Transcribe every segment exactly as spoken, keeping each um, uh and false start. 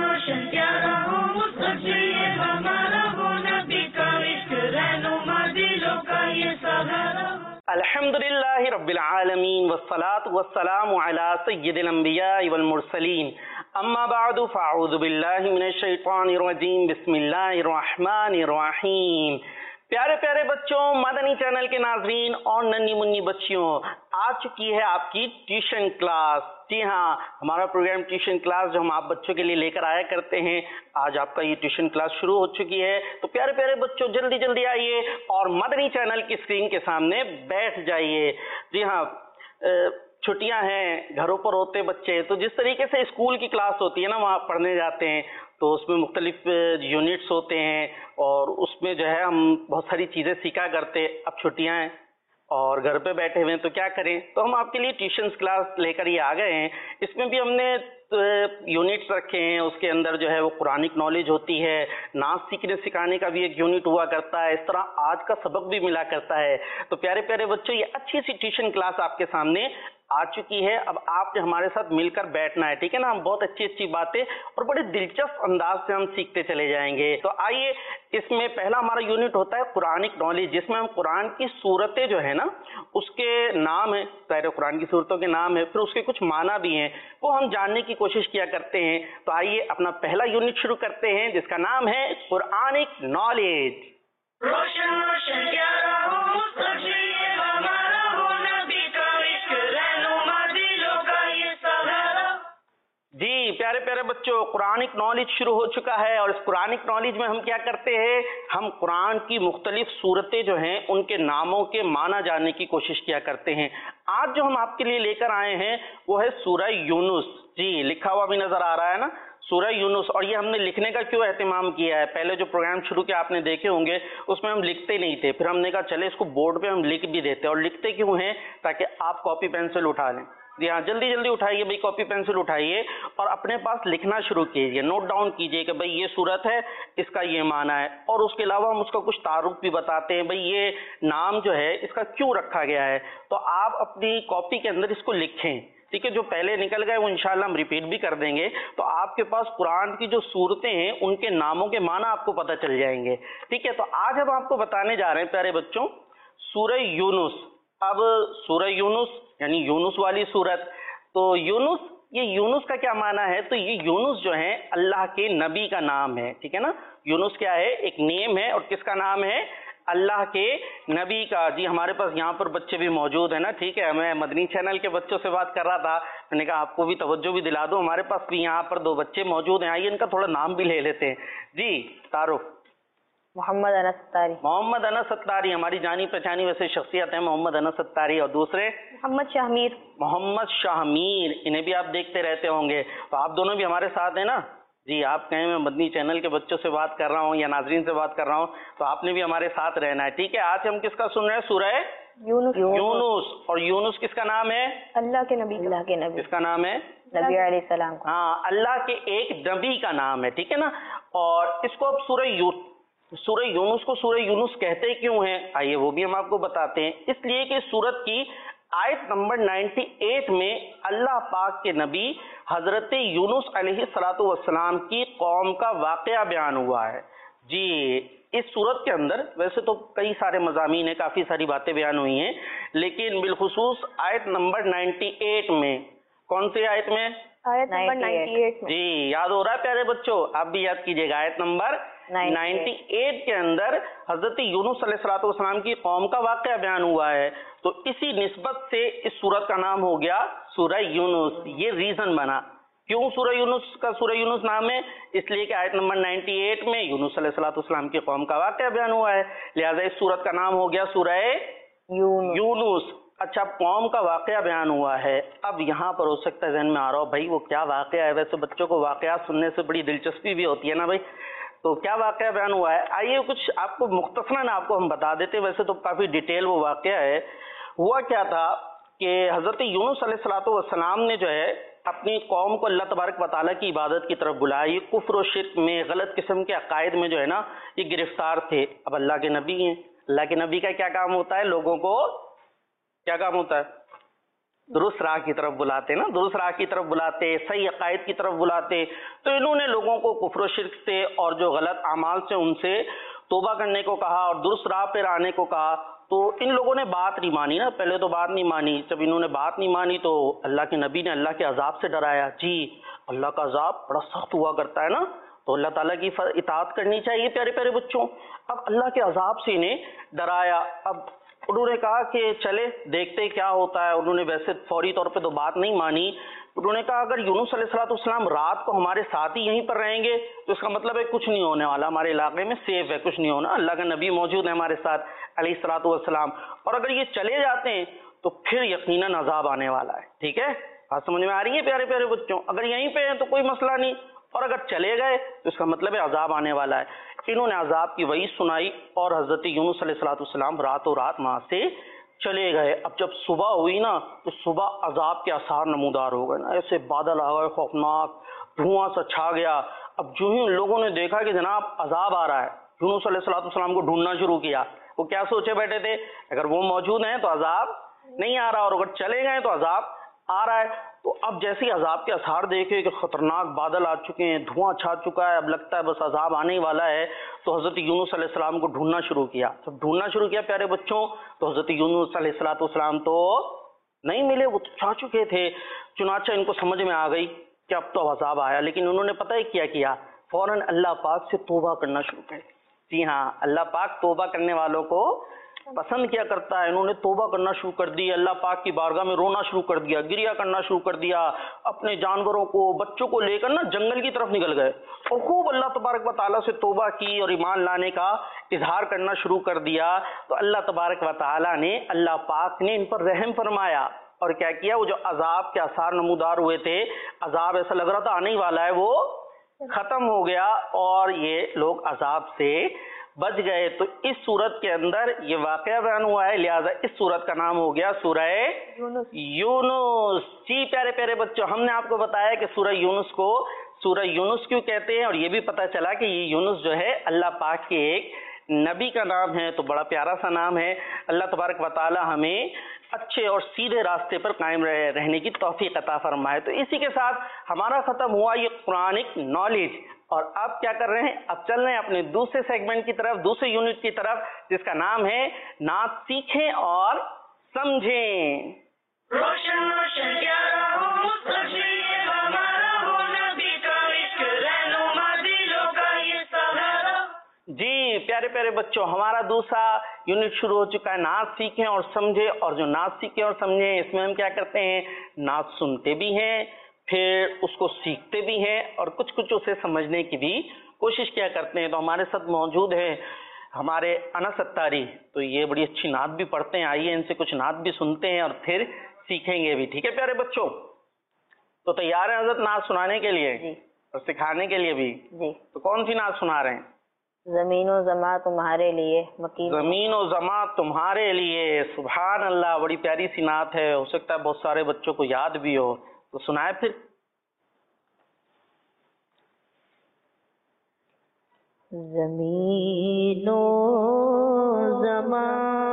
रोशन प्यारा हो मुस्तक ये हमारा हो, नबी का इश्क रहनुमा दिलों का ये सहारा हो। अल्हम्दुलिल्लाहि रब्बिल आलमीन वस्सलातु वस्सलामु अला सय्यिदिल अंबिया वल मुरसलीन अम्मा बादु फ़अऊज़ु बिल्लाहि मिनश शैतानिर रजीम बिस्मिल्लाहिर रहमानिर रहीम। प्यारे प्यारे बच्चों, मदनी चैनल के नाज़रीन और नन्ही मुन्नी बच्चियों, आ चुकी है आपकी ट्यूशन क्लास। जी हाँ, हमारा प्रोग्राम ट्यूशन क्लास जो हम आप बच्चों के लिए लेकर आया करते हैं, आज आपका ये ट्यूशन क्लास शुरू हो चुकी है। तो प्यारे प्यारे बच्चों, जल्दी जल्दी आइए और मदनी चैनल की स्क्रीन के सामने बैठ जाइए। जी हाँ, छुट्टियां हैं, घरों पर होते बच्चे, तो जिस तरीके से स्कूल की क्लास होती है ना, वहाँ पढ़ने जाते हैं तो उसमें मुख्तलिफ यूनिट्स होते हैं और उसमें जो है हम बहुत सारी चीज़ें सीखा करते। अब छुट्टियां हैं और घर पे बैठे हुए हैं तो क्या करें, तो हम आपके लिए ट्यूशन क्लास लेकर ये आ गए हैं। इसमें भी हमने यूनिट्स रखे हैं, उसके अंदर जो है वो कुरानिक नॉलेज होती है, नाच सीखने सिखाने का भी एक यूनिट हुआ करता है, इस तरह आज का सबक भी मिला करता है। तो प्यारे प्यारे बच्चों, ये अच्छी सी ट्यूशन क्लास आपके सामने आ चुकी है। अब आपने हमारे साथ मिलकर बैठना है, ठीक है ना। हम बहुत अच्छी अच्छी बातें और बड़े दिलचस्प अंदाज से हम सीखते चले जाएंगे। तो आइए, इसमें पहला हमारा यूनिट होता है कुरानिक नॉलेज, जिसमें हम कुरान की सूरतें जो है ना, उसके नाम है, सारे कुरान की सूरतों के नाम है, फिर उसके कुछ माना भी हैं, वो हम जानने की कोशिश किया करते हैं। तो आइए अपना पहला यूनिट शुरू करते हैं, जिसका नाम है कुरानिक नॉलेज। रोशन रोशन प्यारा हो मुस्तक ये हमारा हो, नबी का इश्क रहनुमा दिलों का ये सहारा। जी प्यारे प्यारे बच्चों, कुरानिक नॉलेज शुरू हो चुका है और इस कुरानिक नॉलेज में हम क्या करते हैं, हम कुरान की मुख्तलिफ सूरतें जो हैं उनके नामों के माना जानने की कोशिश किया करते हैं। आज जो हम आपके लिए लेकर आए हैं वो है सूरह यूनुस। जी, लिखा हुआ भी नजर आ रहा है ना, सूरह यूनुस। और ये हमने लिखने का क्यों एहतमाम किया है, पहले जो प्रोग्राम शुरू किया आपने देखे होंगे, उसमें हम लिखते नहीं थे, फिर हमने कहा चले इसको बोर्ड पे हम लिख भी देते। और लिखते क्यों हैं, ताकि आप कॉपी पेंसिल उठा लें। जी हाँ, जल्दी जल्दी उठाइए भाई, कॉपी पेंसिल उठाइए और अपने पास लिखना शुरू कीजिए, नोट डाउन कीजिए कि भाई ये सूरत है, इसका ये माना है। और उसके अलावा हम उसका कुछ तारुफ भी बताते हैं, भाई ये नाम जो है इसका क्यों रखा गया है। तो आप अपनी कॉपी के अंदर इसको लिखें, ठीक है। जो पहले निकल गए वो इंशाल्लाह हम रिपीट भी कर देंगे, तो आपके पास कुरान की जो सूरतें हैं उनके नामों के माना आपको पता चल जाएंगे, ठीक है। तो आज हम आपको बताने जा रहे हैं प्यारे बच्चों सूरह यूनुस। अब सूरह यूनुस यानी यूनुस वाली सूरत, तो यूनुस, ये यूनुस का क्या माना है, तो ये यूनुस जो है अल्लाह के नबी का नाम है, ठीक है ना। यूनुस क्या है, एक नेम है, और किसका नाम है, अल्लाह के नबी का। जी हमारे पास यहाँ पर बच्चे भी मौजूद है ना, ठीक है। मैं मदनी चैनल के बच्चों से बात कर रहा था, मैंने कहा आपको भी तवज्जो भी दिला दो, हमारे पास भी यहाँ पर दो बच्चे मौजूद हैं, आइए इनका थोड़ा नाम भी ले लेते हैं। जी तारुफ। मोहम्मद अनस सत्तारी। मोहम्मद अनस सत्तारी हमारी जानी पहचानी वैसे शख्सियत है, मोहम्मद अनस सत्तारी। और दूसरे मोहम्मद शाहमीर। मोहम्मद शाहमीर, इन्हें भी आप देखते रहते होंगे, तो आप दोनों भी हमारे साथ हैं ना। जी, आप कहें मैं मदनी चैनल के बच्चों से बात कर रहा हूँ या नाजरीन से बात कर रहा हूँ, तो आपने भी हमारे साथ रहना है, ठीक है। आज हम किसका सुन रहे हैं, सूरह यूनुस। यूनुस। और यूनुस किसका नाम है, अल्लाह के नबी। अल्लाह के नबी किसका नाम है, नबी अलैहिस्सलाम। हाँ, अल्लाह के एक नबी का नाम है, ठीक है ना। और इसको अब सूरह यू सूरह यूनुस को सूरह यूनुस कहते क्यों हैं, आइए वो भी हम आपको बताते हैं। इसलिए कि सूरत की आयत नंबर अट्ठानवे में अल्लाह पाक के नबी हजरत यूनुस अलैहिस्सलातु वस्सलाम की कौम का वाक़या बयान हुआ है। जी, इस सूरत के अंदर वैसे तो कई सारे मज़ामीन हैं, काफ़ी सारी बातें बयान हुई हैं, लेकिन बिलखुसूस आयत नंबर अट्ठानवे में, कौन सी आयत में, आयत नंबर अट्ठानवे में। जी, याद हो रहा है प्यारे बच्चों, आप भी याद कीजिएगा। आयत नंबर अट्ठानवे के अंदर हजरत यूनुस अलैहिस्सलातु वस्सलाम की कौम का वाक़या बयान हुआ है, तो इसी निस्बत से इस सूरत का नाम हो गया सूरह यूनुस। ये रीजन बना क्यों सूरह यूनुस का सूरह यूनुस नाम है, इसलिए कि आयत नंबर अट्ठानवे में यूनुस अलैहिस्सलातु वस्सलाम की कौम का वाक़या बयान हुआ है, लिहाजा इस सूरत का नाम हो गया सूरह यूनुस। यूनुस। अच्छा, कौम का वाक़या बयान हुआ है। अब यहाँ पर हो सकता है जहन में आ रहा हो भाई वो क्या वाक़या है, वैसे बच्चों को वाक़या सुनने से बड़ी दिलचस्पी भी होती है ना भाई, तो क्या वाक़या बयान हुआ है, आइए कुछ आपको मुख्तसरन आपको हम बता देते, वैसे तो काफ़ी डिटेल वो वाक़या है। हुआ क्या था कि हज़रत यूनुस अलैहिस्सलातु वस्सलाम ने जो है अपनी कौम को अल्लाह तबारक व तआला की इबादत की तरफ बुलाया। ये कुफ्र और शिर्क में, गलत किस्म के अकायद में जो है ना ये गिरफ्तार थे। अब अल्लाह के नबी हैं, अल्लाह के नबी का क्या काम होता है, लोगों को क्या काम होता है, درست راہ کی طرف بلاتے نا درست راہ کی طرف بلاتے صحیح عقائد کی طرف بلاتے. تو انہوں نے لوگوں کو کفر و شرک سے اور جو غلط اعمال سے ان سے توبہ کرنے کو کہا اور درست راہ پر آنے کو کہا. تو ان لوگوں نے بات نہیں مانی نا, پہلے تو بات نہیں مانی. جب انہوں نے بات نہیں مانی تو اللہ کے نبی نے اللہ کے عذاب سے ڈرایا. جی اللہ کا عذاب بڑا سخت ہوا کرتا ہے نا, تو اللہ تعالیٰ کی اطاعت کرنی چاہیے پیارے پیارے بچوں. اب اللہ کے عذاب سے انہیں ڈرایا. اب انہوں نے کہا کہ چلے دیکھتے کیا ہوتا ہے. انہوں نے ویسے فوری طور پہ تو بات نہیں مانی. انہوں نے کہا اگر یونس علیہ الصلوۃ والسلام رات کو ہمارے ساتھ ہی یہیں پر رہیں گے تو اس کا مطلب ہے کچھ نہیں ہونے والا, ہمارے علاقے میں سیف ہے, کچھ نہیں ہونا, اللہ کا نبی موجود ہے ہمارے ساتھ علیہ الصلوۃ والسلام. اور اگر یہ چلے جاتے ہیں تو پھر یقیناً عذاب آنے والا ہے. ٹھیک ہے, بات سمجھ میں آ رہی ہے پیارے پیارے بچوں؟ اگر یہیں پہ ہیں تو کوئی مسئلہ نہیں, اور اگر چلے گئے تو اس کا مطلب ہے عذاب آنے والا ہے. انہوں نے عذاب کی وعید سنائی اور حضرت یونس علیہ الصلوۃ والسلام راتوں رات وہاں سے چلے گئے. اب جب صبح ہوئی نا تو صبح عذاب کے آثار نمودار ہو گئے نا, ایسے بادل آ گئے خوفناک, دھواں سا چھا گیا. اب جو ہی ان لوگوں نے دیکھا کہ جناب عذاب آ رہا ہے, یونس علیہ الصلوۃ والسلام کو ڈھونڈنا شروع کیا. وہ کیا سوچے بیٹھے تھے, اگر وہ موجود ہیں تو عذاب نہیں آ رہا, اور اگر چلے گئے تو عذاب آ رہا ہے. تو اب جیسے عذاب کے آثار دیکھے کہ خطرناک بادل آ چکے ہیں, دھواں چھا چکا ہے, اب لگتا ہے بس عذاب آنے والا ہے, تو حضرت یونس علیہ السلام کو ڈھونڈنا شروع کیا. جب ڈھونڈنا شروع کیا پیارے بچوں تو حضرت یونس علیہ الصلوۃ والسلام تو نہیں ملے, وہ تو چھا چکے تھے. چنانچہ ان کو سمجھ میں آ گئی کہ اب تو عذاب آیا, لیکن انہوں نے پتہ ہی کیا کیا, فوراً اللہ پاک سے توبہ کرنا شروع کر. جی ہاں, اللہ پاک توبہ کرنے والوں کو پسند کیا کرتا ہے. انہوں نے توبہ کرنا شروع کر دی, اللہ پاک کی بارگاہ میں رونا شروع کر دیا, گریہ کرنا شروع کر دیا, اپنے جانوروں کو بچوں کو لے کر نا جنگل کی طرف نکل گئے اور خوب اللہ تبارک و تعالیٰ سے توبہ کی اور ایمان لانے کا اظہار کرنا شروع کر دیا. تو اللہ تبارک و تعالیٰ نے اللہ پاک نے ان پر رحم فرمایا اور کیا کیا, وہ جو عذاب کے آثار نمودار ہوئے تھے, عذاب ایسا لگ رہا تھا آنے ہی والا ہے, وہ ختم ہو گیا اور یہ لوگ عذاب سے بچ گئے. تو اس صورت کے اندر یہ واقعہ بیان ہوا ہے, لہذا اس صورت کا نام ہو گیا سورہ یونس. جی پیارے پیارے بچوں, ہم نے آپ کو بتایا کہ سورہ یونس کو سورہ یونس کیوں کہتے ہیں, اور یہ بھی پتہ چلا کہ یہ یونس جو ہے اللہ پاک کے ایک نبی کا نام ہے. تو بڑا پیارا سا نام ہے. اللہ تبارک و تعالی ہمیں اچھے اور سیدھے راستے پر قائم رہنے کی توفیق عطا فرمائے. تو اسی کے ساتھ ہمارا ختم ہوا یہ قرآنک نالج, اور اب کیا کر رہے ہیں, اب چل رہے ہیں اپنے دوسرے سیگمنٹ کی طرف, دوسرے یونٹ کی طرف, جس کا نام ہے نعت سیکھیں اور سمجھیں. روشن روشن پیارا ہو مستقبل ہمارا ہو, نبی کا عشق رہنما دلوں کا یہ سہارا. جی پیارے پیارے بچوں, ہمارا دوسرا یونٹ شروع ہو چکا ہے نعت سیکھیں اور سمجھیں. اور جو نعت سیکھیں اور سمجھیں اس میں ہم کیا کرتے ہیں, نعت سنتے بھی ہیں, پھر اس کو سیکھتے بھی ہیں, اور کچھ کچھ اسے سمجھنے کی بھی کوشش کیا کرتے ہیں. تو ہمارے ساتھ موجود ہیں ہمارے انس اتاری, تو یہ بڑی اچھی نعت بھی پڑھتے ہیں. آئیے ان سے کچھ نعت بھی سنتے ہیں اور پھر سیکھیں گے بھی. ٹھیک ہے پیارے بچوں, تو تیار ہیں حضرت نعت سنانے کے لیے جی اور سکھانے کے لیے بھی؟ جی. تو کون سی نعت سنا رہے ہیں؟ زمین و زماں تمہارے لیے, مکین زمین و زماں تمہارے لیے. سبحان اللہ, بڑی پیاری سی نعت ہے, ہو سکتا ہے بہت سارے بچوں کو یاد بھی ہو, تو سنائے پھر. زمین و زماں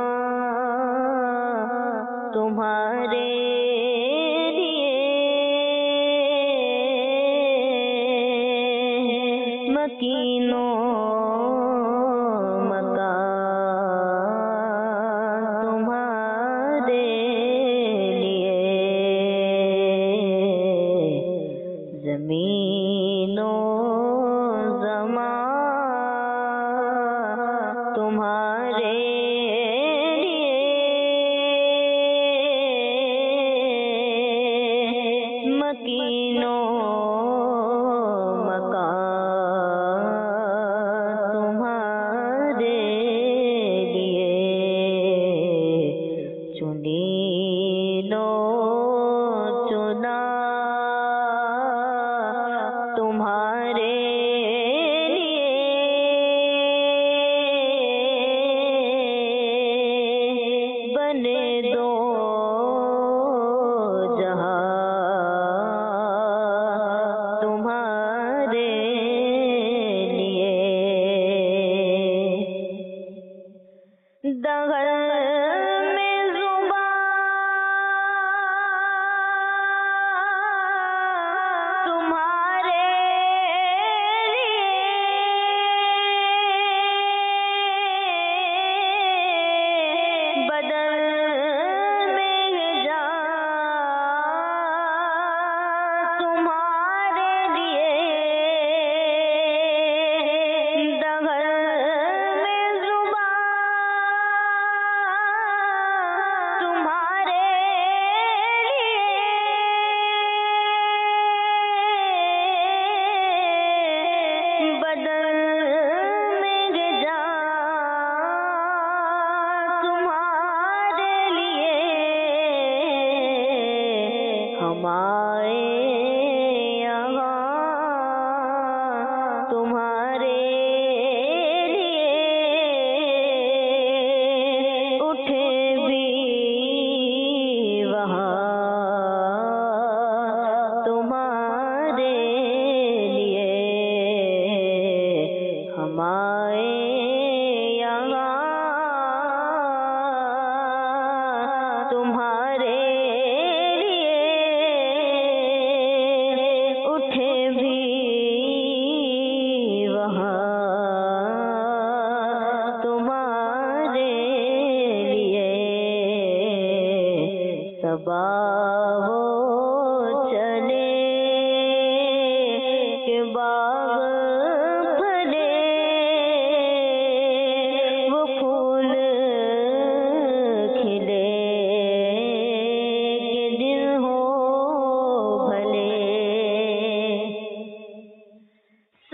تمہارے لیے, مکین و مکان تمہارے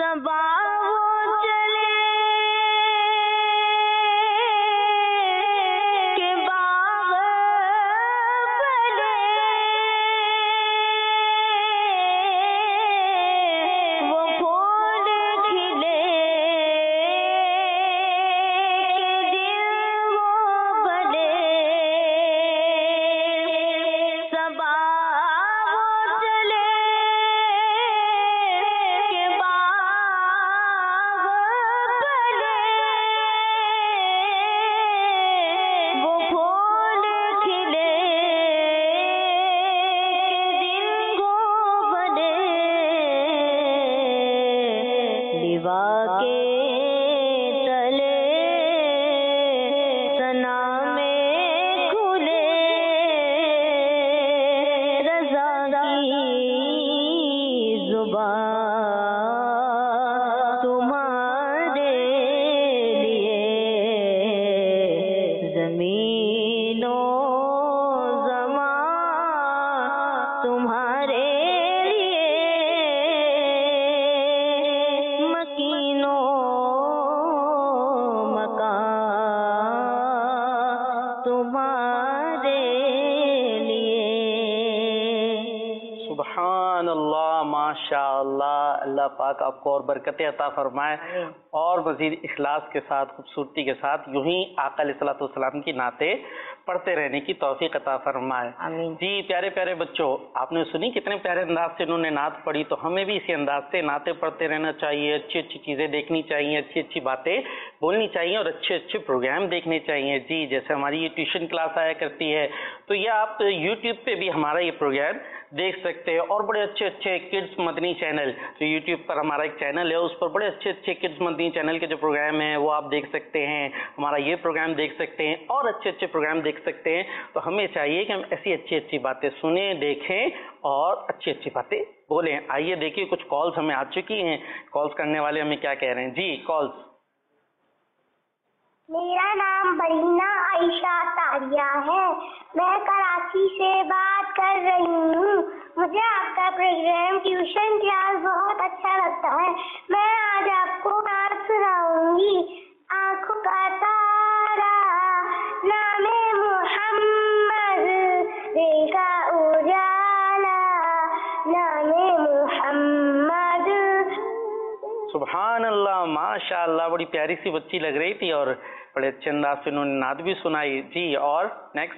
सबा वो चले के बाग बने, वो फूल खिले के दिल वो बने, सबा वो चले के बाग बने, वो फूल खिले के दिल को बने, दीवा के तले सना में खुले, रज़ा की ज़ुबान तुम्हारे लिए, ज़मीनो ज़मां तुम्हारे लिए, मकीनो मकान तुम्हारे लिए। सुबहान अल्लाह, माशा अल्लाह। अल्लाह पाक आपको और बरकतें अता फरमाए और मजीद इखलास के साथ, खूबसूरती के साथ यूं ही आका अलैहिस्सलातु वस्सलाम की नाते पढ़ते रहने की तौफीक अता फरमाए। आमीन। जी प्यारे प्यारे बच्चों, आपने सुनी कितने प्यारे अंदाज से उन्होंने नात पढ़ी, तो हमें भी इसी अंदाज से नाते पढ़ते रहना चाहिए, अच्छी अच्छी चीज़ें देखनी चाहिए, अच्छी अच्छी बातें बोलनी चाहिए और अच्छे अच्छे प्रोग्राम देखने चाहिए। जी जैसे हमारी ये ट्यूशन क्लास आया करती है, तो ये आप यूट्यूब पे भी हमारा ये प्रोग्राम देख सकते हैं और बड़े अच्छे अच्छे किड्स मदनी चैनल, तो यूट्यूब पर हमारा एक चैनल है, उस पर बड़े अच्छे अच्छे किड्स मदनी चैनल के जो प्रोग्राम हैं वो आप देख सकते हैं, हमारा ये प्रोग्राम देख सकते हैं और अच्छे अच्छे प्रोग्राम देख सकते हैं। तो हमें चाहिए कि हम ऐसी अच्छी अच्छी बातें सुने, देखें और अच्छी अच्छी बातें बोलें। आइए देखिए कुछ कॉल्स हमें आ चुकी हैं, कॉल्स करने वाले हमें क्या कह रहे हैं। जी कॉल्स। मेरा नाम बरीना आयशा तारिया है, मैं कराची से बात कर रही हूँ। मुझे आपका प्रोग्राम ट्यूशन क्लास बहुत अच्छा लगता है। मैं आज आपको नात सुनाऊंगी। आँखों का तारा नामे मोहम्मद, दिल का उजाला नामे मोहम्मद। सुभान अल्लाह, माशा अल्लाह, बड़ी प्यारी सी बच्ची लग रही थी और बड़े अच्छे अंदाज से उन्होंने नात भी सुनाई। जी और नेक्स्ट।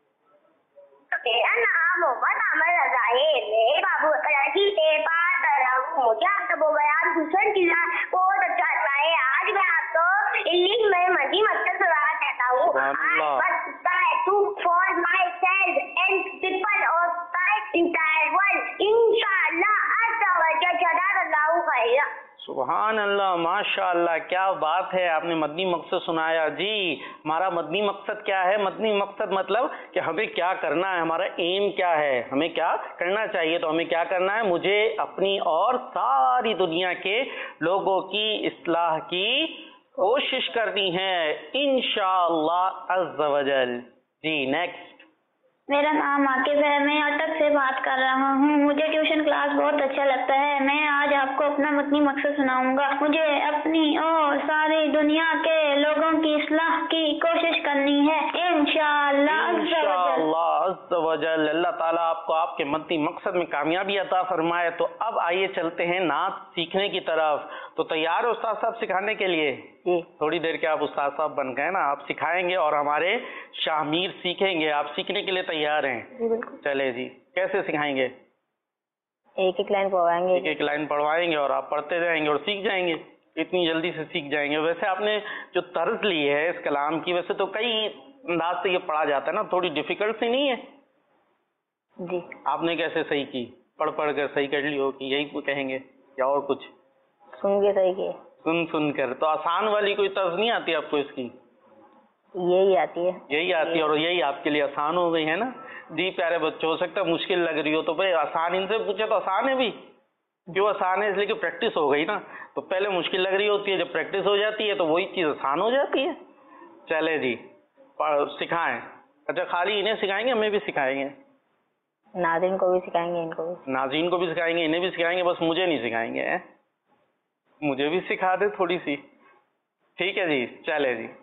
मेरा नाम मोहम्मद अमर रजा है, मेरे बाबू कराची से बात कर रहा हूँ। मुझे आपका वो बयान ट्यूशन क्लास बहुत अच्छा लगता है। आज मैं आपको इंग्लिश में मजीद मकसद सुनाना चाहता हूँ। सुभान to for myself and people of my entire world. इंशाअल्लाह azza wa jalla जज़ाकल्लाहु खैरा। सुभान अल्लाह, माशा अल्लाह, क्या बात है, आपने मदनी मकसद सुनाया। जी हमारा मदनी मकसद क्या है? मदनी मकसद मतलब कि हमें क्या करना है, हमारा एम क्या है, हमें क्या करना चाहिए। तो हमें क्या करना है? मुझे अपनी और सारी दुनिया के लोगों की इस्लाह की कोशिश करनी है इंशाअल्लाह अज़्ज़ा वजल। जी नेक्स्ट। मेरा नाम आकिब है, मैं अटक से बात कर रहा हूँ। मुझे ट्यूशन क्लास बहुत अच्छा लगता है। मैं आज आपको अपना मदनी मकसद सुनाऊंगा। मुझे अपनी और सारी दुनिया के लोगों की इस्लाह की कोशिश करनी है इंशाअल्लाह इंशाअल्लाह अज़्ज़ा वजल। अल्लाह ताला आपको आपके मदनी मकसद में कामयाबी अता फरमाए। तो अब आइए चलते हैं नात सीखने की तरफ। तो तैयार हो उस्ताद साहब सिखाने के लिए? जी। थोड़ी देर के आप उस्ताद साहब बन गए ना, आप सिखाएंगे और हमारे शामीर सीखेंगे। आप सीखने के लिए तैयार हैं? जी बिल्कुल। चले जी, कैसे सिखाएंगे? एक एक लाइन पढ़वाएंगे। एक एक लाइन पढ़वाएंगे और आप पढ़ते जाएंगे और सीख जाएंगे, इतनी जल्दी से सीख जाएंगे। वैसे आपने जो तर्ज ली है इस कलाम की, वैसे तो कई अंदाज से ये पढ़ा जाता है ना, थोड़ी डिफिकल्ट सी नहीं है? जी। आपने कैसे सही की? पढ़ पढ़ कर सही कर ली हो कि यही कहेंगे या और कुछ? सुन के सही किए। सुन सुन कर। तो आसान वाली कोई तर्ज नहीं आती आपको इसकी? यही आती है। यही आती है और यही आपके लिए आसान हो गई है ना? जी प्यारे बच्चों, हो सकता है मुश्किल लग रही हो तो भाई आसान इनसे पूछे तो आसान है भी। क्यों आसान है? इसलिए कि प्रैक्टिस हो गई ना। तो पहले मुश्किल लग रही होती है, जब प्रैक्टिस हो जाती है तो वही चीज़ आसान हो जाती है। चले जी सिखाएं। अच्छा खाली इन्हें सिखाएंगे, हमें भी सिखाएंगे? नाज़रीन को भी सिखाएंगे, इनको भी। नाज़रीन को भी सिखाएंगे, इन्हें भी सिखाएंगे, बस मुझे नहीं सिखाएंगे? مجھے بھی سکھا دے تھوڑی سی. ٹھیک ہے جی, چلے جی.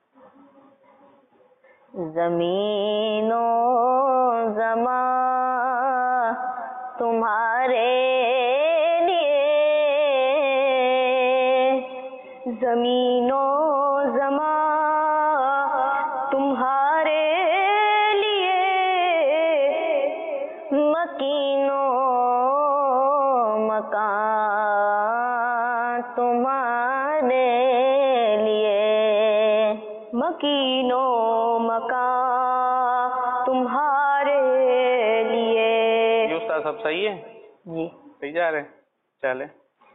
زمین و زمان تمہارے لیے, زمین و زمان تمہارے لیے, مکین و مکان تمہارے لیے, مکین و مکان تمہارے لیے. یہ استاد سب صحیح ہے جی صحیح جا رہے ہیں, چلے.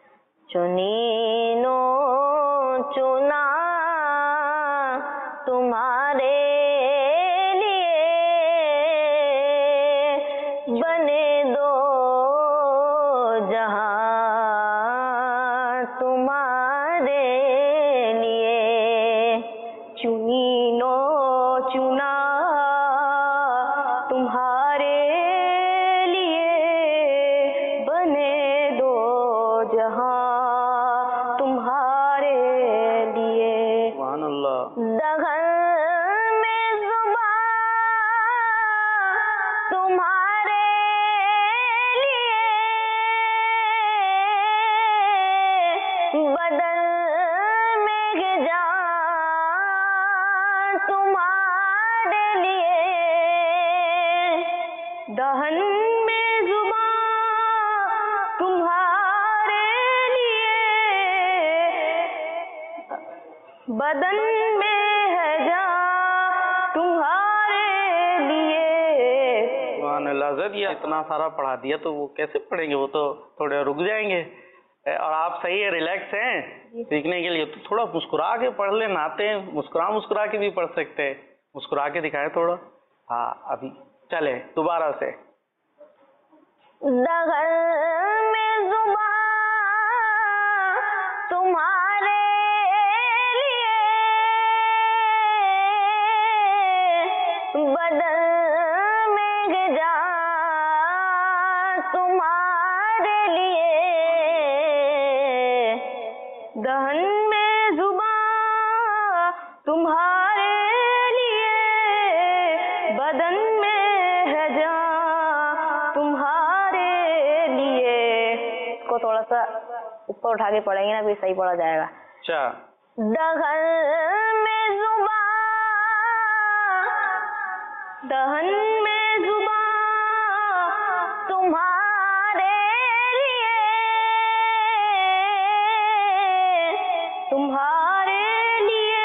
چنینو چنا تمہارے لیے, بنے دو جہاں تمہارے لیے, چنینو چنا تمہارے لیے, بنے دو جہاں تمہارے لیے. سبحان اللہ. دغل میں زباں تمہارے لیے, بدل میں جان تمہارے لیے, دہن میں زباں تمہارے لیے, بدن میں ہے جان تمہارے لیے. سبحان اللہ. حضرت یہ اتنا سارا پڑھا دیا تو وہ کیسے پڑھیں گے, وہ تو تھوڑے رک جائیں گے. اور آپ صحیح ہے, ریلیکس ہیں سیکھنے کے لیے, تو تھوڑا مسکرا کے پڑھ لیں. ناتے ہیں مسکرا مسکرا کے بھی پڑھ سکتے ہیں, مسکرا کے دکھائے تھوڑا. ہاں ابھی چلے دوبارہ سے. دغل میں زباں تمہارے لیے, بدل میں جان تمہارے لیے, دہن میں زباں تمہارے لیے, بدن میں ہے جان تمہارے لیے. اس کو تھوڑا سا اوپر اٹھا کے پڑھیں گے نا, پھر صحیح پڑھا جائے گا. اچھا. دغل میں زباں, دہن میں زباں تمہارے لیے, تمہارے لیے.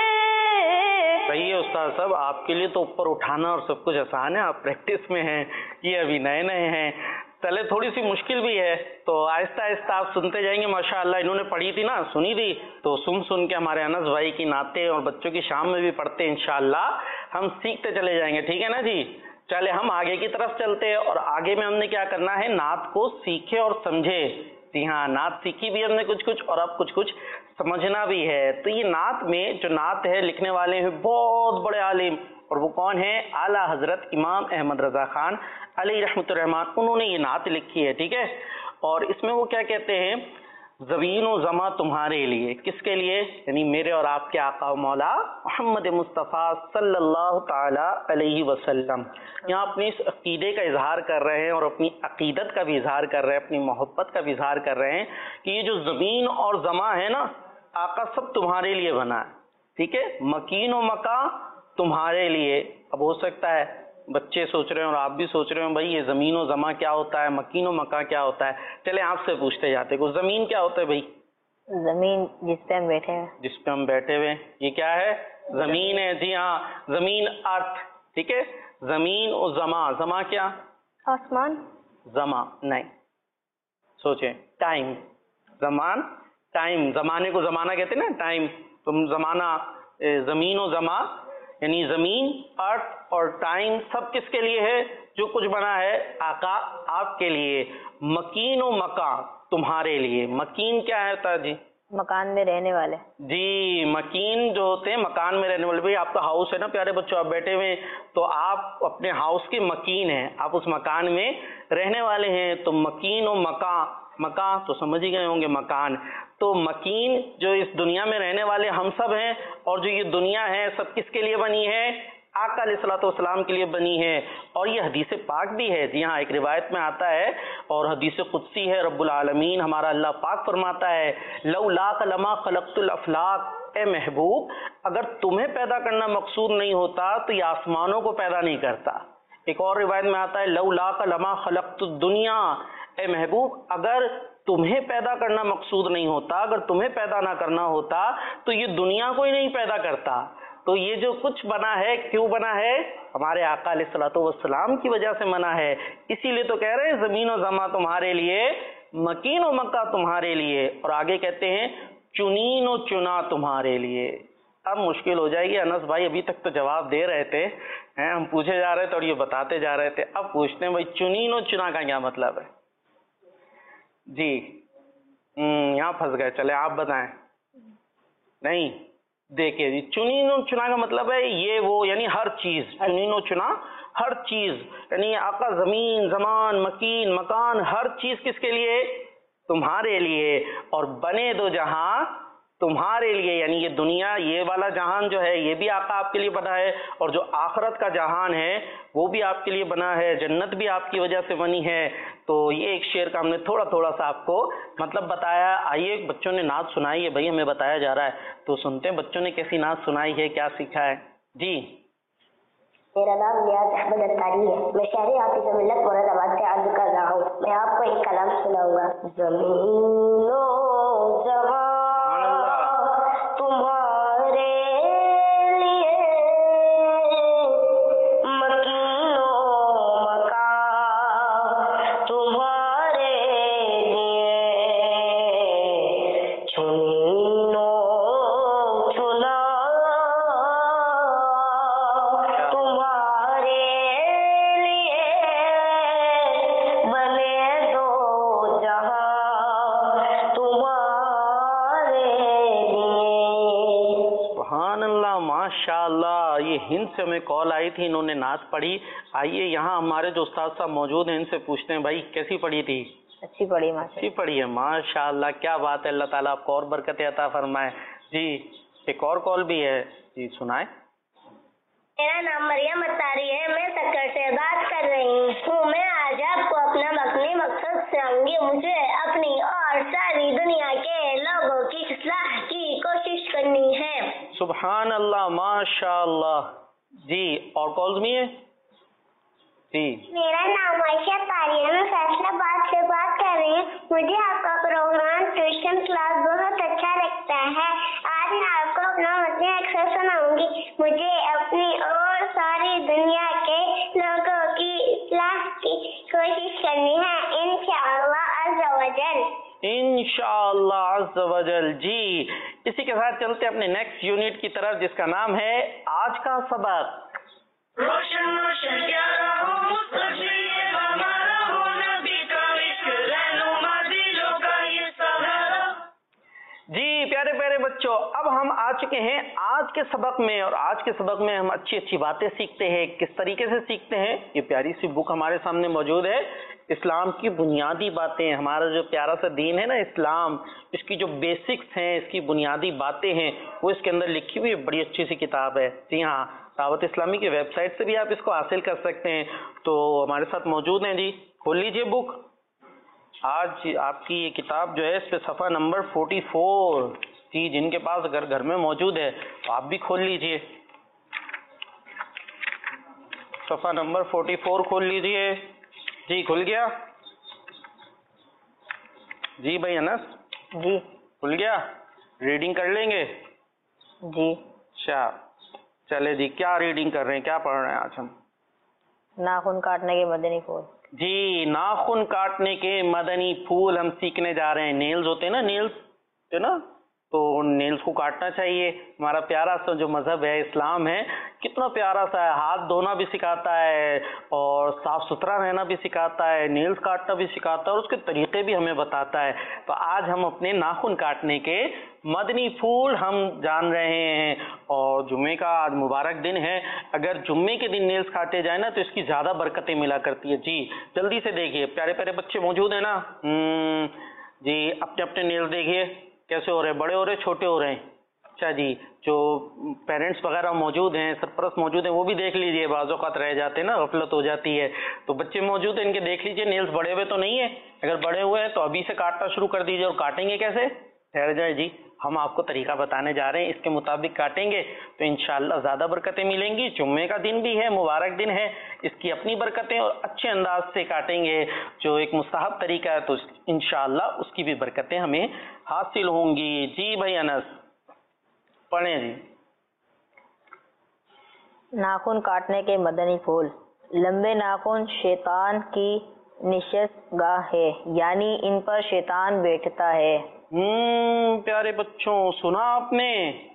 صحیح ہے استاد صاحب, آپ کے لیے تو اوپر اٹھانا اور سب کچھ آسان ہے, آپ پریکٹس میں ہیں, یہ ابھی نئے نئے ہیں. چلے تھوڑی سی مشکل بھی ہے تو آہستہ آہستہ آپ سنتے جائیں گے. ماشاءاللہ انہوں نے پڑھی تھی نا, سنی تھی, تو سن سن کے ہمارے انس بھائی کی نعتیں اور بچوں کی شام میں بھی پڑھتے ہیں. انشاءاللہ ہم سیکھتے چلے جائیں گے. ٹھیک ہے نا جی. چلے ہم آگے کی طرف چلتے ہیں, اور آگے میں ہم نے کیا کرنا ہے, نعت کو سیکھے اور سمجھے. جی ہاں, نعت سیکھی بھی ہم نے کچھ کچھ, اور اب کچھ کچھ سمجھنا بھی ہے. تو یہ نعت میں جو نعت ہے لکھنے والے ہیں بہت بڑے عالم, اور وہ کون ہیں, اعلیٰ حضرت امام احمد رضا خان علیہ رحمۃ الرحمان. انہوں نے یہ نعت لکھی ہے. ٹھیک ہے, اور اس میں وہ کیا کہتے ہیں, زمین و زماں تمہارے لیے. کس کے لیے, یعنی میرے اور آپ کے آقا و مولا محمد مصطفیٰ صلی اللہ تعالی علیہ وسلم. یہاں اپنی اس عقیدے کا اظہار کر رہے ہیں, اور اپنی عقیدت کا بھی اظہار کر رہے ہیں, اپنی محبت کا بھی اظہار کر رہے ہیں کہ یہ جو زمین اور زماں ہے نا, آقا سب تمہارے لیے بنا ہے. ٹھیک ہے, مکین و مکان تمہارے لیے. اب ہو سکتا ہے بچے سوچ رہے ہیں اور آپ بھی سوچ رہے ہیں بھائی یہ زمین و زماں کیا ہوتا ہے, مکین و مکان کیا ہوتا ہے. چلے آپ سے پوچھتے جاتے کہ زمین کیا ہوتا ہے بھائی. زمین جس پہ ہم بیٹھے ہیں, جس پہ ہم بیٹھے ہوئے, یہ کیا ہے, زمین ہے. جی ہاں, زمین ارتھ. ٹھیک ہے, زمین و زماں, زماں کیا, آسمان. زماں نہیں, سوچیں, ٹائم. زمان ٹائم, زمانے کو زمانہ کہتے ہیں نا, ٹائم. تم زمانہ, زمین و زماں یعنی زمین, ارتھ اور ٹائم سب کس کے لیے ہے, جو کچھ بنا ہے آقا آپ کے لیے. مکین و مکان تمہارے لیے. مکین کیا ہے جی, مکان میں رہنے والے. جی, مکین جو ہوتے ہیں مکان میں رہنے والے. بھائی آپ کا ہاؤس ہے نا پیارے بچوں, آپ بیٹھے ہوئے, تو آپ اپنے ہاؤس کے مکین ہیں, آپ اس مکان میں رہنے والے ہیں. تو مکین و مکان, مکان تو سمجھ ہی گئے ہوں گے, مکان. تو مکین جو اس دنیا میں رہنے والے ہم سب ہیں، اور جو یہ دنیا ہے سب کس کے لیے بنی ہے؟ آقا علیہ الصلوۃ والسلام کے لیے بنی ہے. اور یہ حدیث پاک بھی ہے. جی ہاں، ایک روایت میں آتا ہے اور حدیث قدسی ہے، رب العالمین ہمارا اللہ پاک فرماتا ہے لولاک لما خلقت الافلاق، اے محبوب اگر تمہیں پیدا کرنا مقصود نہیں ہوتا تو یہ آسمانوں کو پیدا نہیں کرتا. ایک اور روایت میں آتا ہے لولاک لما خلقت الدنیا، اے محبوب اگر تمہیں پیدا کرنا مقصود نہیں ہوتا، اگر تمہیں پیدا نہ کرنا ہوتا تو یہ دنیا کو ہی نہیں پیدا کرتا. تو یہ جو کچھ بنا ہے کیوں بنا ہے؟ ہمارے آقا علیہ الصلوۃ والسلام کی وجہ سے بنا ہے. اسی لیے تو کہہ رہے ہیں زمین و زماں تمہارے لیے، مکین و مکہ تمہارے لیے، اور آگے کہتے ہیں چنین و چنا تمہارے لیے. اب مشکل ہو جائے گی انس بھائی، ابھی تک تو جواب دے رہے تھے، ہم پوچھے جا رہے تھے اور یہ بتاتے جا رہے تھے، اب پوچھتے ہیں بھائی چنین و چنا کا کیا مطلب ہے؟ جی یہاں پھنس گئے، چلے آپ بتائیں. نہیں دیکھیے جی، چنین و چنا کا مطلب ہے یہ وہ، یعنی ہر چیز، چنین و چنا ہر چیز، یعنی آقا زمین زمان مکین مکان ہر چیز کس کے لیے؟ تمہارے لیے. اور بنے دو جہاں تمہارے لیے، یعنی یہ دنیا یہ والا جہان جو ہے یہ بھی آقا آپ کے لیے بنا ہے، اور جو آخرت کا جہان ہے وہ بھی آپ کے لیے بنا ہے، جنت بھی آپ کی وجہ سے بنی ہے. تو یہ ایک شعر کا ہم نے تھوڑا تھوڑا سا آپ کو مطلب بتایا. آئیے بچوں نے نعت سنائی ہے بھائی، ہمیں بتایا جا رہا ہے تو سنتے ہیں بچوں نے کیسی نعت سنائی ہے، کیا سیکھا ہے. جی میرا نام نیاز احمد اتاری ہے، میں شہری حافظ ملت مراد آباد سے عرض کر رہا ہوں. میں آپ کو ایک کلام سناؤں گا. زمین و زمان تمہارے لیے، مکین و مکان تمہارے لیے، چنین و چنا تمہارے لیے، بنے دو جہاں تمہارے لیے. سبحان اللہ، ماشاء اللہ. یہ ہند سے ہمیں کال آئی تھی، انہوں نے نعت پڑھی. آئیے یہاں ہمارے جو استاد صاحب موجود ہیں ان سے پوچھتے ہیں بھائی کیسی پڑھی تھی؟ اچھی پڑھی ماشاء اچھی پڑھی ہے، ماشاء اللہ، کیا بات ہے. اللہ تعالیٰ آپ کو اور برکت عطا فرمائے. جی ایک اور کال بھی ہے، جی سنائیں. میرا نام مریم اتاری ہے، میں سکر سے بات کر رہی ہوں. میں آج آپ کو اپنا مقامی مقصد سناؤں گی. مجھے اپنی اور ساری دنیا کے لوگوں کی اصلاح کی کوشش کرنی ہے. سبحان اللہ، ماشاء اللہ. جی اور کالز بھی ہیں. جی میرا نام عائشہ تاری ہے، میں فیصلہ آباد سے بات کر رہی ہوں. مجھے آپ کا پروگرام ٹیوشن کلاس بہت اچھا لگتا ہے. آج میں آپ کو اپنا متن اکثر سناؤں گی. مجھے اپنی اور ساری دنیا کے لوگوں کی اصلاح کی کوشش کرنی ہے، انشاءاللہ عز و جل. انشاءاللہ عز و جل. جی اسی کے ساتھ چلتے اپنے نیکسٹ یونٹ کی طرف جس کا نام ہے آج کا سبق. روشن روشن پیارا ہو مستقبل یہ ہمارا ہو، نبی کا عشق رہنما دلوں کا یہ سہارا. جی پیارے پیارے بچوں، اب ہم آ چکے ہیں آج کے سبق میں، اور آج کے سبق میں ہم اچھی اچھی باتیں سیکھتے ہیں. کس طریقے سے سیکھتے ہیں؟ یہ پیاری سی بک ہمارے سامنے موجود ہے، اسلام کی بنیادی باتیں. ہمارا جو پیارا سا دین ہے نا اسلام، اس کی جو بیسکس ہیں، اس کی بنیادی باتیں ہیں، وہ اس کے اندر لکھی ہوئی بڑی اچھی سی کتاب ہے. جی ہاں، دعوت اسلامی کی ویب سائٹ سے بھی آپ اس کو حاصل کر سکتے ہیں. تو ہمارے ساتھ موجود ہیں. جی کھول لیجئے بک. آج آپ کی یہ کتاب جو ہے اس پہ صفحہ نمبر فورٹی فور. جی جن کے پاس گھر گھر میں موجود ہے تو آپ بھی کھول لیجئے. صفحہ نمبر فورٹی فور کھول لیجئے. جی کھل گیا؟ جی بھائی انس جی کھل گیا؟ ریڈنگ کر لیں گے؟ جی اچھا چلے جی، کیا ریڈنگ کر رہے ہیں، کیا پڑھ رہے ہیں آج ہم؟ ناخن کاٹنے کے مدنی پھول. جی ناخن کاٹنے کے مدنی پھول ہم سیکھنے جا رہے ہیں. نیلز ہوتے ہیں نا، نیلز ہے نا، تو ان نیلز کو کاٹنا چاہیے. ہمارا پیارا سا جو مذہب ہے اسلام ہے کتنا پیارا سا ہے، ہاتھ دھونا بھی سکھاتا ہے اور صاف ستھرا رہنا بھی سکھاتا ہے، نیلز کاٹنا بھی سکھاتا ہے اور اس کے طریقے بھی ہمیں بتاتا ہے. تو آج ہم اپنے ناخن کاٹنے کے مدنی پھول ہم جان رہے ہیں، اور جمعے کا آج مبارک دن ہے. اگر جمعے کے دن نیلز کاٹے جائیں نا تو اس کی زیادہ برکتیں ملا کرتی ہے. جی جلدی سے دیکھیے، پیارے پیارے بچے موجود ہیں نا. جی اپنے اپنے نیلز دیکھیے. कैसे हो रहे हैं, बड़े हो रहे हैं, छोटे हो रहे हैं? अच्छा जी, जो पेरेंट्स वगैरह मौजूद हैं, सरपरस्त मौजूद हैं, वो भी देख लीजिए, बाज़ औक़ात रह जाते हैं ना, गफलत हो जाती है। तो बच्चे मौजूद हैं, इनके देख लीजिए, नेल्स बड़े हुए तो नहीं है? अगर बड़े हुए हैं तो अभी से काटना शुरू कर दीजिए। और काटेंगे कैसे? ठहर जाए जी, हम आपको तरीका बताने जा रहे हैं, इसके मुताबिक काटेंगे तो इंशाअल्लाह ज़्यादा बरकतें मिलेंगी। जुम्मे का दिन भी है, मुबारक दिन है, इसकी अपनी बरकतें, और अच्छे अंदाज से काटेंगे जो एक मुस्तहब तरीका है तो इंशाअल्लाह उसकी भी बरकतें हमें हासिल होंगी। जी भाई अनस पढ़ें जी। नाखून काटने के मदनी फूल। लंबे नाखून शैतान की निशस्तगाह है, यानी इन पर शैतान बैठता है। हम्म प्यारे बच्चों, सुना आपने?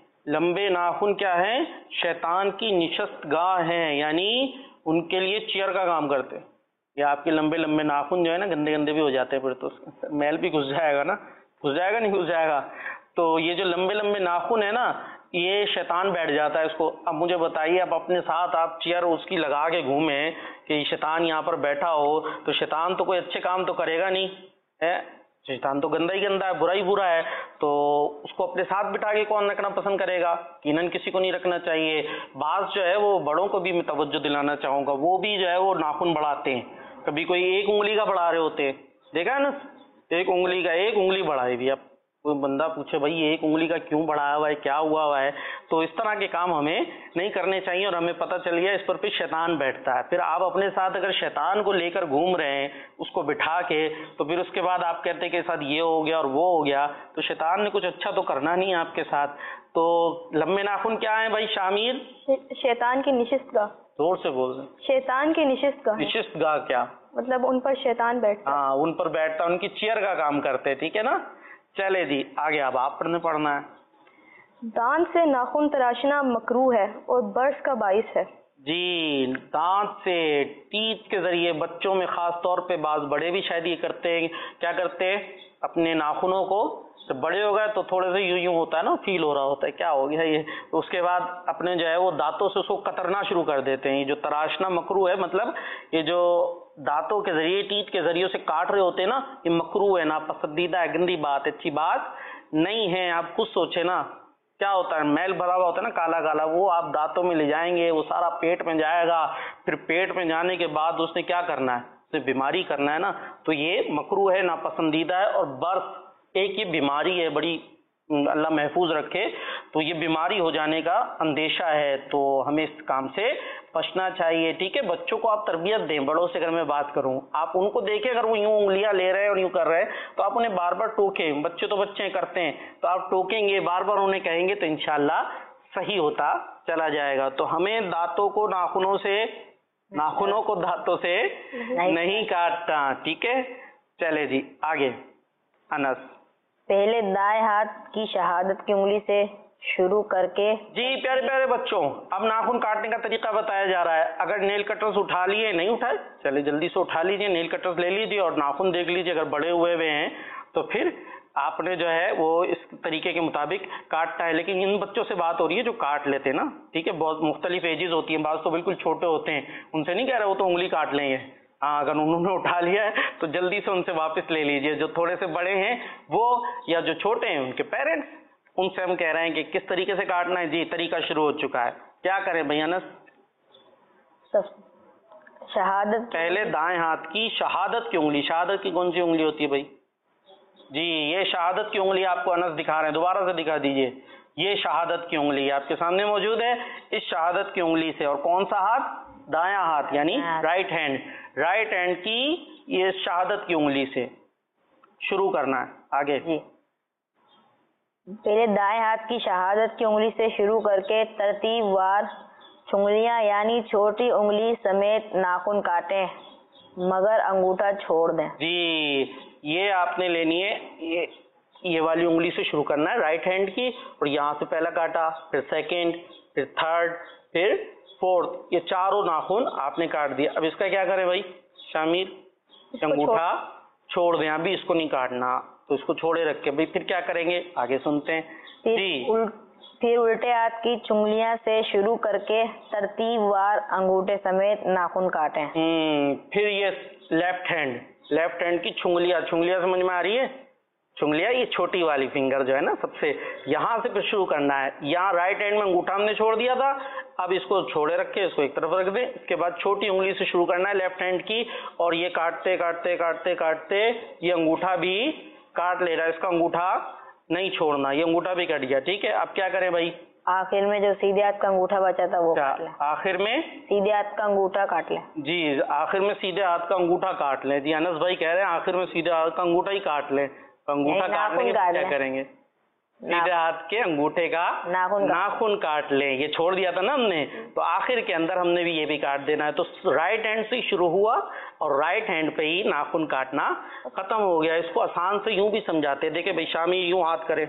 लंबे नाखून क्या है? शैतान की निशस्तगाह है, यानी उनके लिए चेयर का काम करते हैं। ये आपके लंबे लंबे नाखून जो है ना, गंदे गंदे भी हो जाते हैं, फिर तो मैल भी घुस जाएगा ना, घुस जाएगा नहीं घुस जाएगा। तो ये जो लंबे लंबे नाखून है ना, ये शैतान बैठ जाता है इसको। अब मुझे बताइए, आप अपने साथ आप चेयर उसकी लगा के घूमें कि शैतान यहाँ पर बैठा हो, तो शैतान तो कोई अच्छे काम तो करेगा नहीं है, शैतान तो गंदा ही गंदा है, बुरा ही बुरा है। तो उसको अपने साथ बिठा के कौन रखना पसंद करेगा? कीनन किसी को नहीं रखना चाहिए। बाज जो है वो बड़ों को भी मैं तवज्जो दिलाना चाहूँगा, वो भी जो है वो नाखून बढ़ाते हैं। कभी कोई एक उंगली का बढ़ा रहे होते हैं, देखा है ना, एक उंगली का, एक उंगली बढ़ाई भी। अब कोई बंदा पूछे भाई एक उंगली का क्यों बढ़ाया हुआ है, क्या हुआ हुआ है? तो इस तरह के काम हमें नहीं करने चाहिए, और हमें पता चल गया इस पर फिर शैतान बैठता है। फिर आप अपने साथ अगर शैतान को लेकर घूम रहे हैं, उसको बिठा के, तो फिर उसके बाद आप कहते हैं कि साथ ये हो गया और वो हो गया, तो शैतान ने कुछ अच्छा तो करना नहीं है आपके साथ। तो लंबे नाखून क्या है भाई शामिर? शैतान की निशस्तगाह। जोर से बोल रहे। शैतान की निशस्तगाह। निशस्तगाह क्या मतलब उन पर शैतान बैठता। हाँ, उन पर बैठता, उनकी चेयर का काम करते हैं, ठीक है ना। चले जी आगे, अब आप पढ़ने पढ़ना है। दांत से नाखून तराशना मकरूह है और बर्स का बाइस है। जी, दांत से, टीथ के जरिए, बच्चों में खास तौर पे, बाज बड़े भी शायद ये करते हैं, क्या करते हैं, अपने नाखूनों को जब बड़े हो गए तो थोड़े से यूं यूं होता है ना, फील हो रहा होता है क्या हो गया ये, तो उसके बाद अपने जो है वो दांतों से उसको कतरना शुरू कर देते हैं। ये जो तराशना मकरूह है, मतलब ये जो दांतों के जरिए, टीथ के जरिए से काट रहे होते हैं ना, ये मकरूह है, ना पसंदीदा है, गंदी बात, अच्छी बात नहीं है। आप खुद सोचे ना, क्या होता है, मैल भरा हुआ होता है ना, काला काला, वो आप दांतों में ले जाएंगे, वो सारा पेट में जाएगा, फिर पेट में जाने के बाद उसने क्या करना है, उसने बीमारी करना है ना, तो ये मकरूह है, नापसंदीदा है। और बर्स एक ये बीमारी है, बड़ी अल्लाह महफूज रखे, तो ये बीमारी हो जाने का अंदेशा है, तो हमें इस काम से बचना चाहिए, ठीक है। बच्चों को आप तरबियत दें, बड़ों से अगर मैं बात करूं, आप उनको देखें, अगर वो यूं उंगलियां ले रहे हैं और यूं कर रहे हैं, तो आप उन्हें बार बार टोकें। बच्चे तो बच्चे करते हैं, तो आप टोकेंगे, बार बार उन्हें कहेंगे, तो इंशाल्लाह सही होता चला जाएगा। तो हमें दांतों को नाखूनों से, नाखूनों को दांतों से नहीं, नहीं काटना, ठीक है। चले जी आगे अनस। पहले दाएं हाथ की शहादत की उंगली से शुरू करके। जी प्यारे प्यारे बच्चों, अब नाखून काटने का तरीका बताया जा रहा है। अगर नेल कटर्स उठा लिए, नहीं उठाए, चले जल्दी से उठा लीजिए, नेल कटर्स ले लीजिए और नाखून देख लीजिए, अगर बड़े हुए हुए हैं तो फिर आपने जो है वो इस तरीके के मुताबिक काटना है। लेकिन इन बच्चों से बात हो रही है जो काट लेते हैं ना, ठीक है, बहुत मुख्तलिफ एजेस होती हैं, बाज़ तो बिल्कुल छोटे होते हैं, उनसे नहीं कह रहे वो तो उंगली काट लेंगे। हाँ, अगर उन्होंने उठा लिया है तो जल्दी से उनसे वापस ले लीजिए। जो थोड़े से बड़े हैं वो, या जो छोटे हैं उनके पेरेंट्स, उनसे हम कह रहे हैं कि किस तरीके से काटना है। जी तरीका शुरू हो चुका है, क्या करें भैया अनस? शहादत, पहले दाएं हाथ की शहादत की उंगली। शहादत की कौन सी उंगली होती है भाई? जी, ये शहादत की उंगली आपको अनस दिखा रहे हैं, दोबारा से दिखा दीजिए। ये शहादत की उंगली आपके सामने मौजूद है। इस शहादत की उंगली से, और कौन सा हाथ? दायां हाथ, यानी राइट हैंड, राइट हैंड की ये शहादत की उंगली से शुरू करना है। आगे जी, पहले दाएं हाथ की शहादत की उंगली से शुरू करके तरतीबवार उंगलियां यानी छोटी उंगली समेत नाखून काटें, मगर अंगूठा छोड़ दें। जी, ये आपने लेनी है, ये ये वाली उंगली से शुरू करना है, राइट हैंड की, और यहाँ से पहला काटा, फिर सेकंड, फिर थर्ड, फिर फोर्थ, ये चारों नाखून आपने काट दिया। अब इसका क्या करें भाई शामिर? अंगूठा छोड़ दें, अभी इसको नहीं काटना, तो इसको छोड़े रख के भाई फिर क्या करेंगे, आगे सुनते हैं। जी, उल, फिर उल्टे हाथ की चुंगलियां से शुरू करके तरतीबवार अंगूठे समेत नाखून काटें। हम्म फिर ये लेफ्ट हैंड, लेफ्ट हैंड की चुंगलियां, चुंगलियां समझ में आ रही है? उंगलियां, ये छोटी वाली फिंगर जो है ना सबसे, यहाँ से फिर शुरू करना है। यहाँ राइट हैंड में अंगूठा हमने छोड़ दिया था, अब इसको छोड़े रखे, इसको एक तरफ रख दें। इसके बाद छोटी उंगली से शुरू करना है लेफ्ट हैंड की, और ये काटते काटते काटते काटते ये अंगूठा भी काट ले रहा है, इसका अंगूठा नहीं छोड़ना, ये अंगूठा भी कट गया। ठीक है, अब क्या करें भाई? आखिर में जो सीधे हाथ का अंगूठा बचा था वो काट लें। आखिर में सीधे हाथ का अंगूठा काट लें। जी, आखिर में सीधे हाथ का अंगूठा काट लें। जी, अनस भाई कह रहे हैं आखिर में सीधे हाथ का अंगूठा ही काट लें। अंगूठा काट लेंगे तो क्या करेंगे? सीधे हाथ के अंगूठे का नाखून नाखून काट लें। ये छोड़ दिया था ना हमने, तो आखिर के अंदर हमने भी ये भी काट देना है। तो राइट हैंड से शुरू हुआ और राइट हैंड पे ही नाखून काटना खत्म हो गया। इसको आसान से यूं भी समझाते, देखे भाई शामी यूं हाथ करे,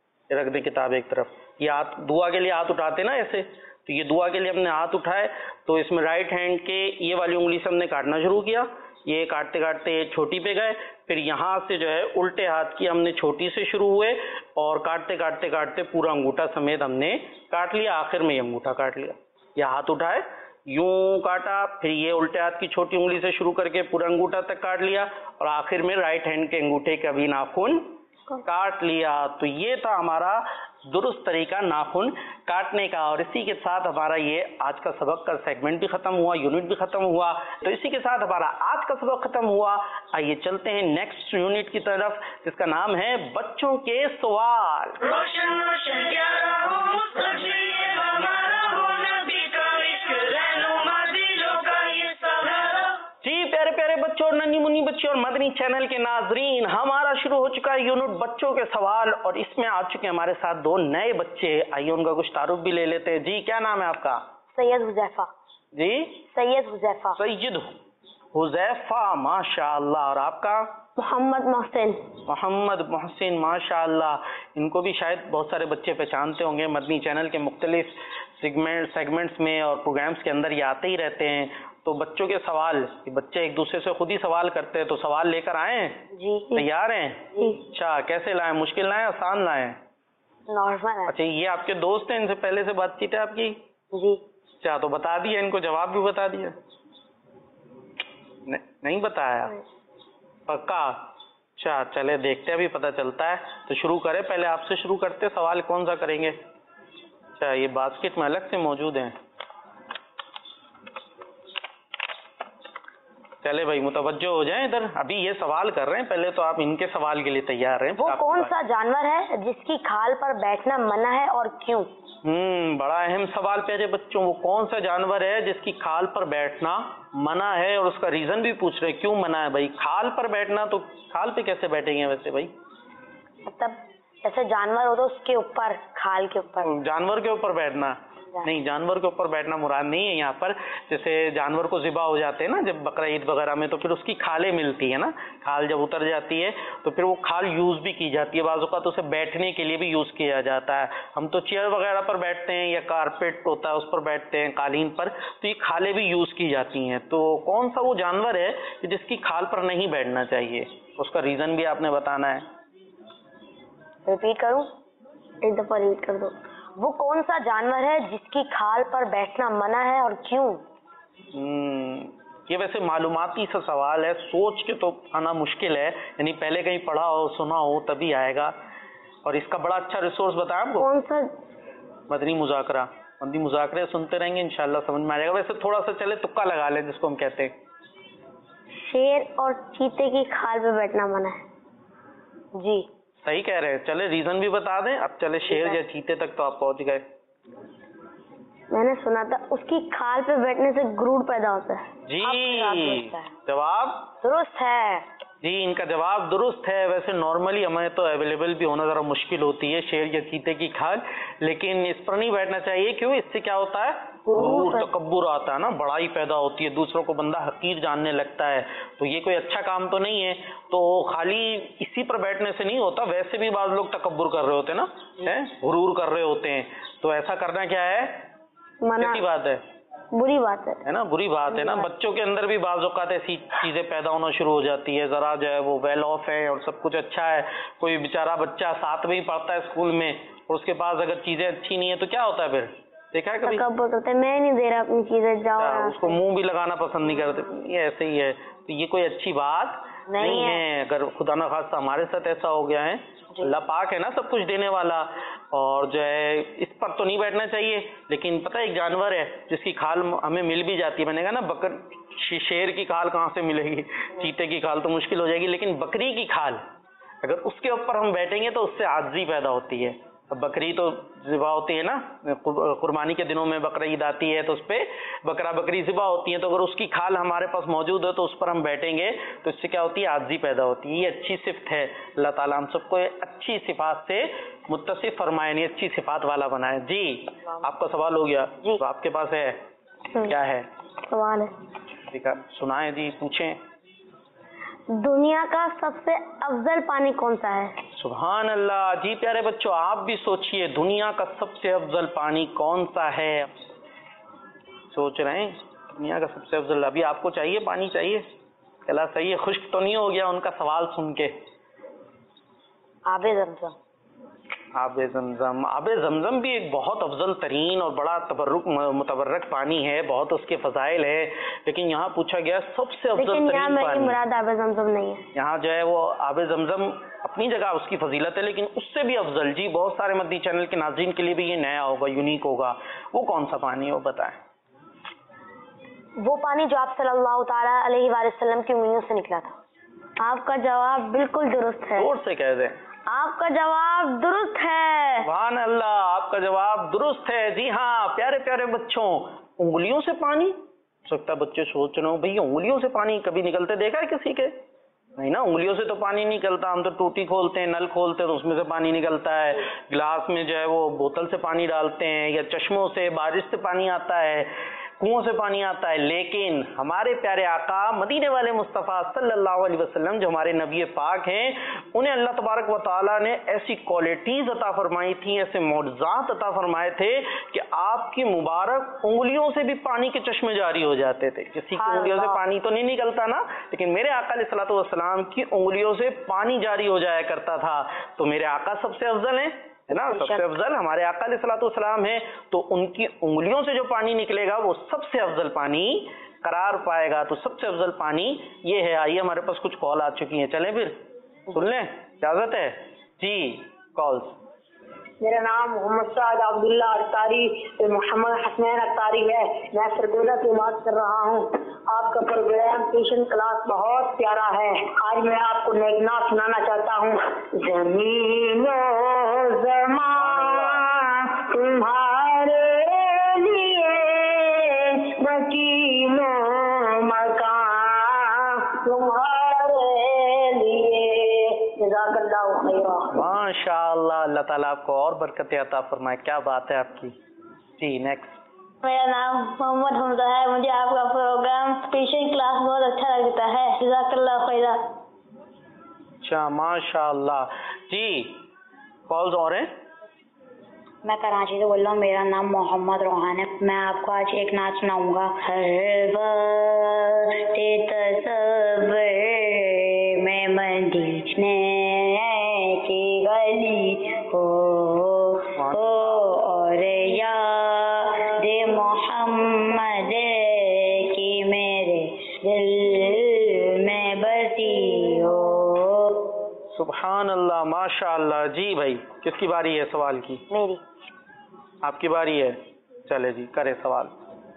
रख दे किताब एक तरफ, ये हाथ दुआ के लिए हाथ उठाते ना ऐसे, तो ये दुआ के लिए हमने हाथ उठाए, तो इसमें राइट हैंड के ये वाली उंगली से हमने काटना शुरू किया। ये काटते काटते छोटी पे गए, फिर यहाँ से जो है उल्टे हाथ की हमने छोटी से शुरू हुए और काटते काटते काटते पूरा अंगूठा समेत हमने काट लिया। आखिर में ये अंगूठा काट लिया। ये हाथ उठाए, यूं काटा, फिर ये उल्टे हाथ की छोटी उंगली से शुरू करके पूरा अंगूठा तक काट लिया और आखिर में राइट हैंड के अंगूठे का भी नाखून काट लिया। तो ये था हमारा दुरुस्त तरीका नाखून काटने का। और इसी के साथ हमारा ये आज का सबक का सेगमेंट भी खत्म हुआ, यूनिट भी खत्म हुआ। तो इसी के साथ हमारा आज का सबक खत्म हुआ। आइए चलते हैं नेक्स्ट यूनिट की तरफ, जिसका नाम है बच्चों के सवाल। रोशन रोशन प्यारा हो मुस्तकबिल ये हमारा हो, नबी का इश्क रहनुमा दिलों का ये सहारा। जी प्यारे प्यारे बच्चों, नन्ही मुन्नी बच्चों और मदनी चैनल के नाजरीन, हमारा शुरू हो चुका है यूनिट बच्चों के सवाल और इसमें आ चुके हैं हमारे साथ दो नए बच्चे। आइए उनका कुछ तारुफ भी ले लेते हैं। जी क्या नाम है आपका? सैयद हुजैफा। जी सैयद हुजैफा। सैयद हुजैफा, माशाअल्लाह। और आपका? मोहम्मद मोहसिन। मोहम्मद मोहसिन, माशाअल्लाह। इनको भी शायद बहुत सारे बच्चे पहचानते होंगे, मदनी चैनल के मुख्तलिफ सेगमेंट सेगमेंट्स में और प्रोग्राम्स के अंदर ये आते ही रहते हैं। तो बच्चों के सवाल, बच्चे एक दूसरे से खुद ही सवाल करते हैं, तो सवाल लेकर आए हैं? जी। तैयार हैं? जी। अच्छा, कैसे लाएं? मुश्किल लाएं, आसान लाएं? नॉर्मल है। अच्छा, ये आपके दोस्त हैं, इनसे पहले से बातचीत है आपकी? जी। अच्छा, तो बता दिया इनको, जवाब भी बता दिया? न, नहीं बताया? पक्का? अच्छा चले देखते हैं, अभी पता चलता है। तो शुरू करें, पहले आपसे शुरू करते, सवाल कौन सा करेंगे? अच्छा, ये बास्केट में अलग से मौजूद हैं। चले भाई मुतवज्जो हो जाएं इधर, अभी ये सवाल कर रहे हैं, पहले तो आप इनके सवाल के लिए तैयार हैं। वो कौन सा जानवर है जिसकी खाल पर बैठना मना है और क्यों? हम्म बड़ा अहम सवाल प्यारे बच्चों। वो कौन सा जानवर है जिसकी खाल पर बैठना मना है और उसका रीजन भी पूछ रहे, क्यों मना है भाई? खाल पर बैठना, तो खाल पे कैसे बैठेंगे वैसे भाई? मतलब जैसे जानवर हो तो उसके ऊपर, खाल के ऊपर। जानवर के ऊपर बैठना नहीं, जानवर के ऊपर बैठना मुराद नहीं है यहाँ पर। जैसे जानवर को ज़िबा हो जाते हैं ना जब बकरा ईद वगैरह में, तो फिर उसकी खालें मिलती है ना, खाल जब उतर जाती है तो फिर वो खाल यूज़ भी की जाती है, बाज़ औक़ात उसे बैठने के लिए भी यूज़ किया जाता है। हम तो चेयर वगैरह पर बैठते हैं या कारपेट होता है उस पर बैठते हैं, कालीन पर, तो ये खालें भी यूज़ की जाती हैं। तो कौन सा वो जानवर है जिसकी खाल पर नहीं बैठना चाहिए, उसका रीज़न भी आपने बताना है। रिपीट करूं? एक दफा रिपीट कर दो। वो कौन सा जानवर है जिसकी खाल पर बैठना मना है और क्यों? हम्म ये वैसे मालूमाती सा सवाल है, सोच के तो आना मुश्किल है, यानी पहले कहीं पढ़ा हो सुना हो तभी आएगा। और इसका बड़ा अच्छा रिसोर्स बताया आपको, कौन सा? मदनी मुज़ाकरा। मदनी मुज़ाकरे सुनते रहेंगे इंशाल्लाह समझ में आ जाएगा। वैसे थोड़ा सा चले तुक्का लगा ले, जिसको हम कहते हैं। शेर और चीते की खाल पे बैठना मना है। जी सही कह रहे हैं। चले रीजन भी बता दें। अब चले शेर या चीते तक तो आप पहुंच गए। मैंने सुना था उसकी खाल पे बैठने से गुरूर पैदा होता है। जी जवाब दुरुस्त है। जी इनका जवाब दुरुस्त है। वैसे नॉर्मली हमें तो अवेलेबल भी होना ज़रा मुश्किल होती है शेर या चीते की खाल, लेकिन इस पर नहीं बैठना चाहिए। क्यों? इससे क्या होता है, गुरूर तकब्बुर आता है ना, बड़ाई पैदा होती है, दूसरों को बंदा हकीर जानने लगता है। तो ये कोई अच्छा काम तो नहीं है। तो खाली इसी पर बैठने से नहीं होता, वैसे भी बाज़ लोग तकब्बुर कर रहे होते हैं ना, है गुरूर कर रहे होते हैं। तो ऐसा करना क्या है, कैसी बात है, बुरी बात है, है ना, बुरी बात है ना। बच्चों के अंदर भी बाज़ औक़ात ऐसी चीज़ें पैदा होना शुरू हो जाती है। ज़रा जो है वो वेल ऑफ है और सब कुछ अच्छा है, कोई बेचारा बच्चा साथ में ही पढ़ता है स्कूल में और उसके पास अगर चीज़ें अच्छी नहीं है तो क्या होता है फिर? देखा है कभी? तकब्बुर करते हैं, मैं नहीं दे रहा अपनी चीज़ें, जाओ। उसको मुंह भी लगाना पसंद नहीं करते, ये ऐसे ही है। तो ये कोई अच्छी बात نہیں ہے. اگر خدا نہ خواستہ ہمارے ساتھ ایسا ہو گیا ہے, اللہ پاک ہے نا سب کچھ دینے والا, اور جو ہے اس پر تو نہیں بیٹھنا چاہیے. لیکن پتہ ایک جانور ہے جس کی کھال ہمیں مل بھی جاتی ہے, میں نے کہا نا بکر شیر کی کھال کہاں سے ملے گی, چیتے کی کھال تو مشکل ہو جائے گی, لیکن بکری کی کھال اگر اس کے اوپر ہم بیٹھیں گے تو اس سے عاجزی پیدا ہوتی ہے. بکری تو ذبح ہوتی ہے نا, قربانی کے دنوں میں بقرہ عید آتی ہے تو اس پہ بکرا بکری ذبح ہوتی ہیں, تو اگر اس کی کھال ہمارے پاس موجود ہے تو اس پر ہم بیٹھیں گے تو اس سے کیا ہوتی ہے, عاجزی پیدا ہوتی ہے. یہ اچھی صفت ہے, اللہ تعالیٰ ہم سب کو اچھی صفات سے متصف فرمائے, نہیں اچھی صفات والا بنائے. جی آپ کا سوال ہو گیا, تو آپ کے پاس ہے, کیا ہے سوال ہے؟ سنائیں جی, پوچھیں. دنیا کا سب سے افضل پانی کون سا ہے؟ سبحان اللہ. جی پیارے بچوں آپ بھی سوچئے, دنیا کا سب سے افضل پانی کون سا ہے؟ سوچ رہے ہیں دنیا کا سب سے افضل, ابھی آپ کو چاہیے پانی چاہیے؟ چلا صحیح ہے, خشک تو نہیں ہو گیا ان کا سوال سن کے؟ آب زمزم. آب زمزم, آب زمزم بھی ایک بہت افضل ترین اور بڑا تبرک متبرک پانی ہے, بہت اس کے فضائل ہے, لیکن یہاں پوچھا گیا سب سے افضل لیکن یہاں ترین میری پانی. مراد آب زمزم نہیں ہے, یہاں جو ہے وہ آب زمزم اپنی جگہ اس کی فضیلت ہے, لیکن اس سے بھی افضل. جی بہت سارے مدنی چینل کے ناظرین کے لیے بھی یہ نیا ہوگا, یونیک ہوگا. وہ کون سا پانی ہے وہ بتائیں؟ وہ پانی جو آپ صلی اللہ تعالیٰ علیہ وآلہ وسلم کی انگلیوں سے نکلا تھا. آپ کا جواب بالکل درست ہے. زور سے کہہ دیں. آپ کا جواب درست ہے. سبحان اللہ, آپ کا جواب درست ہے. جی ہاں پیارے پیارے بچوں, انگلیوں سے پانی, سکتا بچے سوچ رہے ہوں بھئی انگلیوں سے پانی کبھی نکلتے دیکھا ہے کسی کے؟ نہیں نا, انگلیوں سے تو پانی نکلتا, ہم تو ٹوٹی کھولتے ہیں, نل کھولتے ہیں تو اس میں سے پانی نکلتا ہے, گلاس میں جو ہے وہ بوتل سے پانی ڈالتے ہیں, یا چشموں سے بارش سے پانی آتا ہے, کنویں سے پانی آتا ہے. لیکن ہمارے پیارے آقا مدینے والے مصطفیٰ صلی اللہ علیہ وسلم جو ہمارے نبی پاک ہیں, انہیں اللہ تبارک و تعالیٰ نے ایسی کوالٹیز عطا فرمائی تھیں, ایسے معجزات عطا فرمائے تھے کہ آپ کی مبارک انگلیوں سے بھی پانی کے چشمے جاری ہو جاتے تھے. کسی کی انگلیوں سے پانی تو نہیں نکلتا نا, لیکن میرے آقا علیہ الصلوۃ والسلام کی انگلیوں سے پانی جاری ہو جایا کرتا تھا. تو میرے آقا سب سے افضل ہیں ہے نا, سب سے افضل ہمارے آقا علیہ الصلوۃ والسلام ہیں, تو ان کی انگلیوں سے جو پانی نکلے گا وہ سب سے افضل پانی قرار پائے گا. تو سب سے افضل پانی یہ ہے. آئیے ہمارے پاس کچھ کال آ چکی ہیں, چلیں پھر سن لیں, اجازت ہے؟ جی کالز. میرا نام محمد سعد عبداللہ اختاری محمد حسنین اختاری ہے, میں سرگودا سے بات کر رہا ہوں. آپ کا پروگرام ٹیوشن کلاس بہت پیارا ہے. آج میں آپ کو نیک نعت سنانا چاہتا ہوں. زمین و زمان تمہارے لیے, مکین و مکان تمہارے لیے. جزاک اللہ خیرا. ماشاء اللہ, اللہ تعالیٰ آپ کو اور برکتیں عطا فرمائے. کیا بات ہے آپ کی. جی نیکسٹ. میرا نام محمد حمزہ ہے, مجھے آپ کا پروگرام ٹیوشن کلاس بہت اچھا لگتا ہے. جزاک اللہ خیرا. اچھا ماشاء اللہ. جی کالز اور ہیں؟ میں کراچی سے بول رہا ہوں, میرا نام محمد روحان ہے. میں آپ کو آج ایک نعت سناؤں گا. ہر وقت تصور میں مدینے کی گلی ہو, اور یاد محمد کی میرے دل میں بسی ہو. سبحان اللہ ماشاء اللہ. جی بھائی کس کی باری ہے سوال کی؟ میری. آپ کی باری ہے, چلے جی کرے سوال.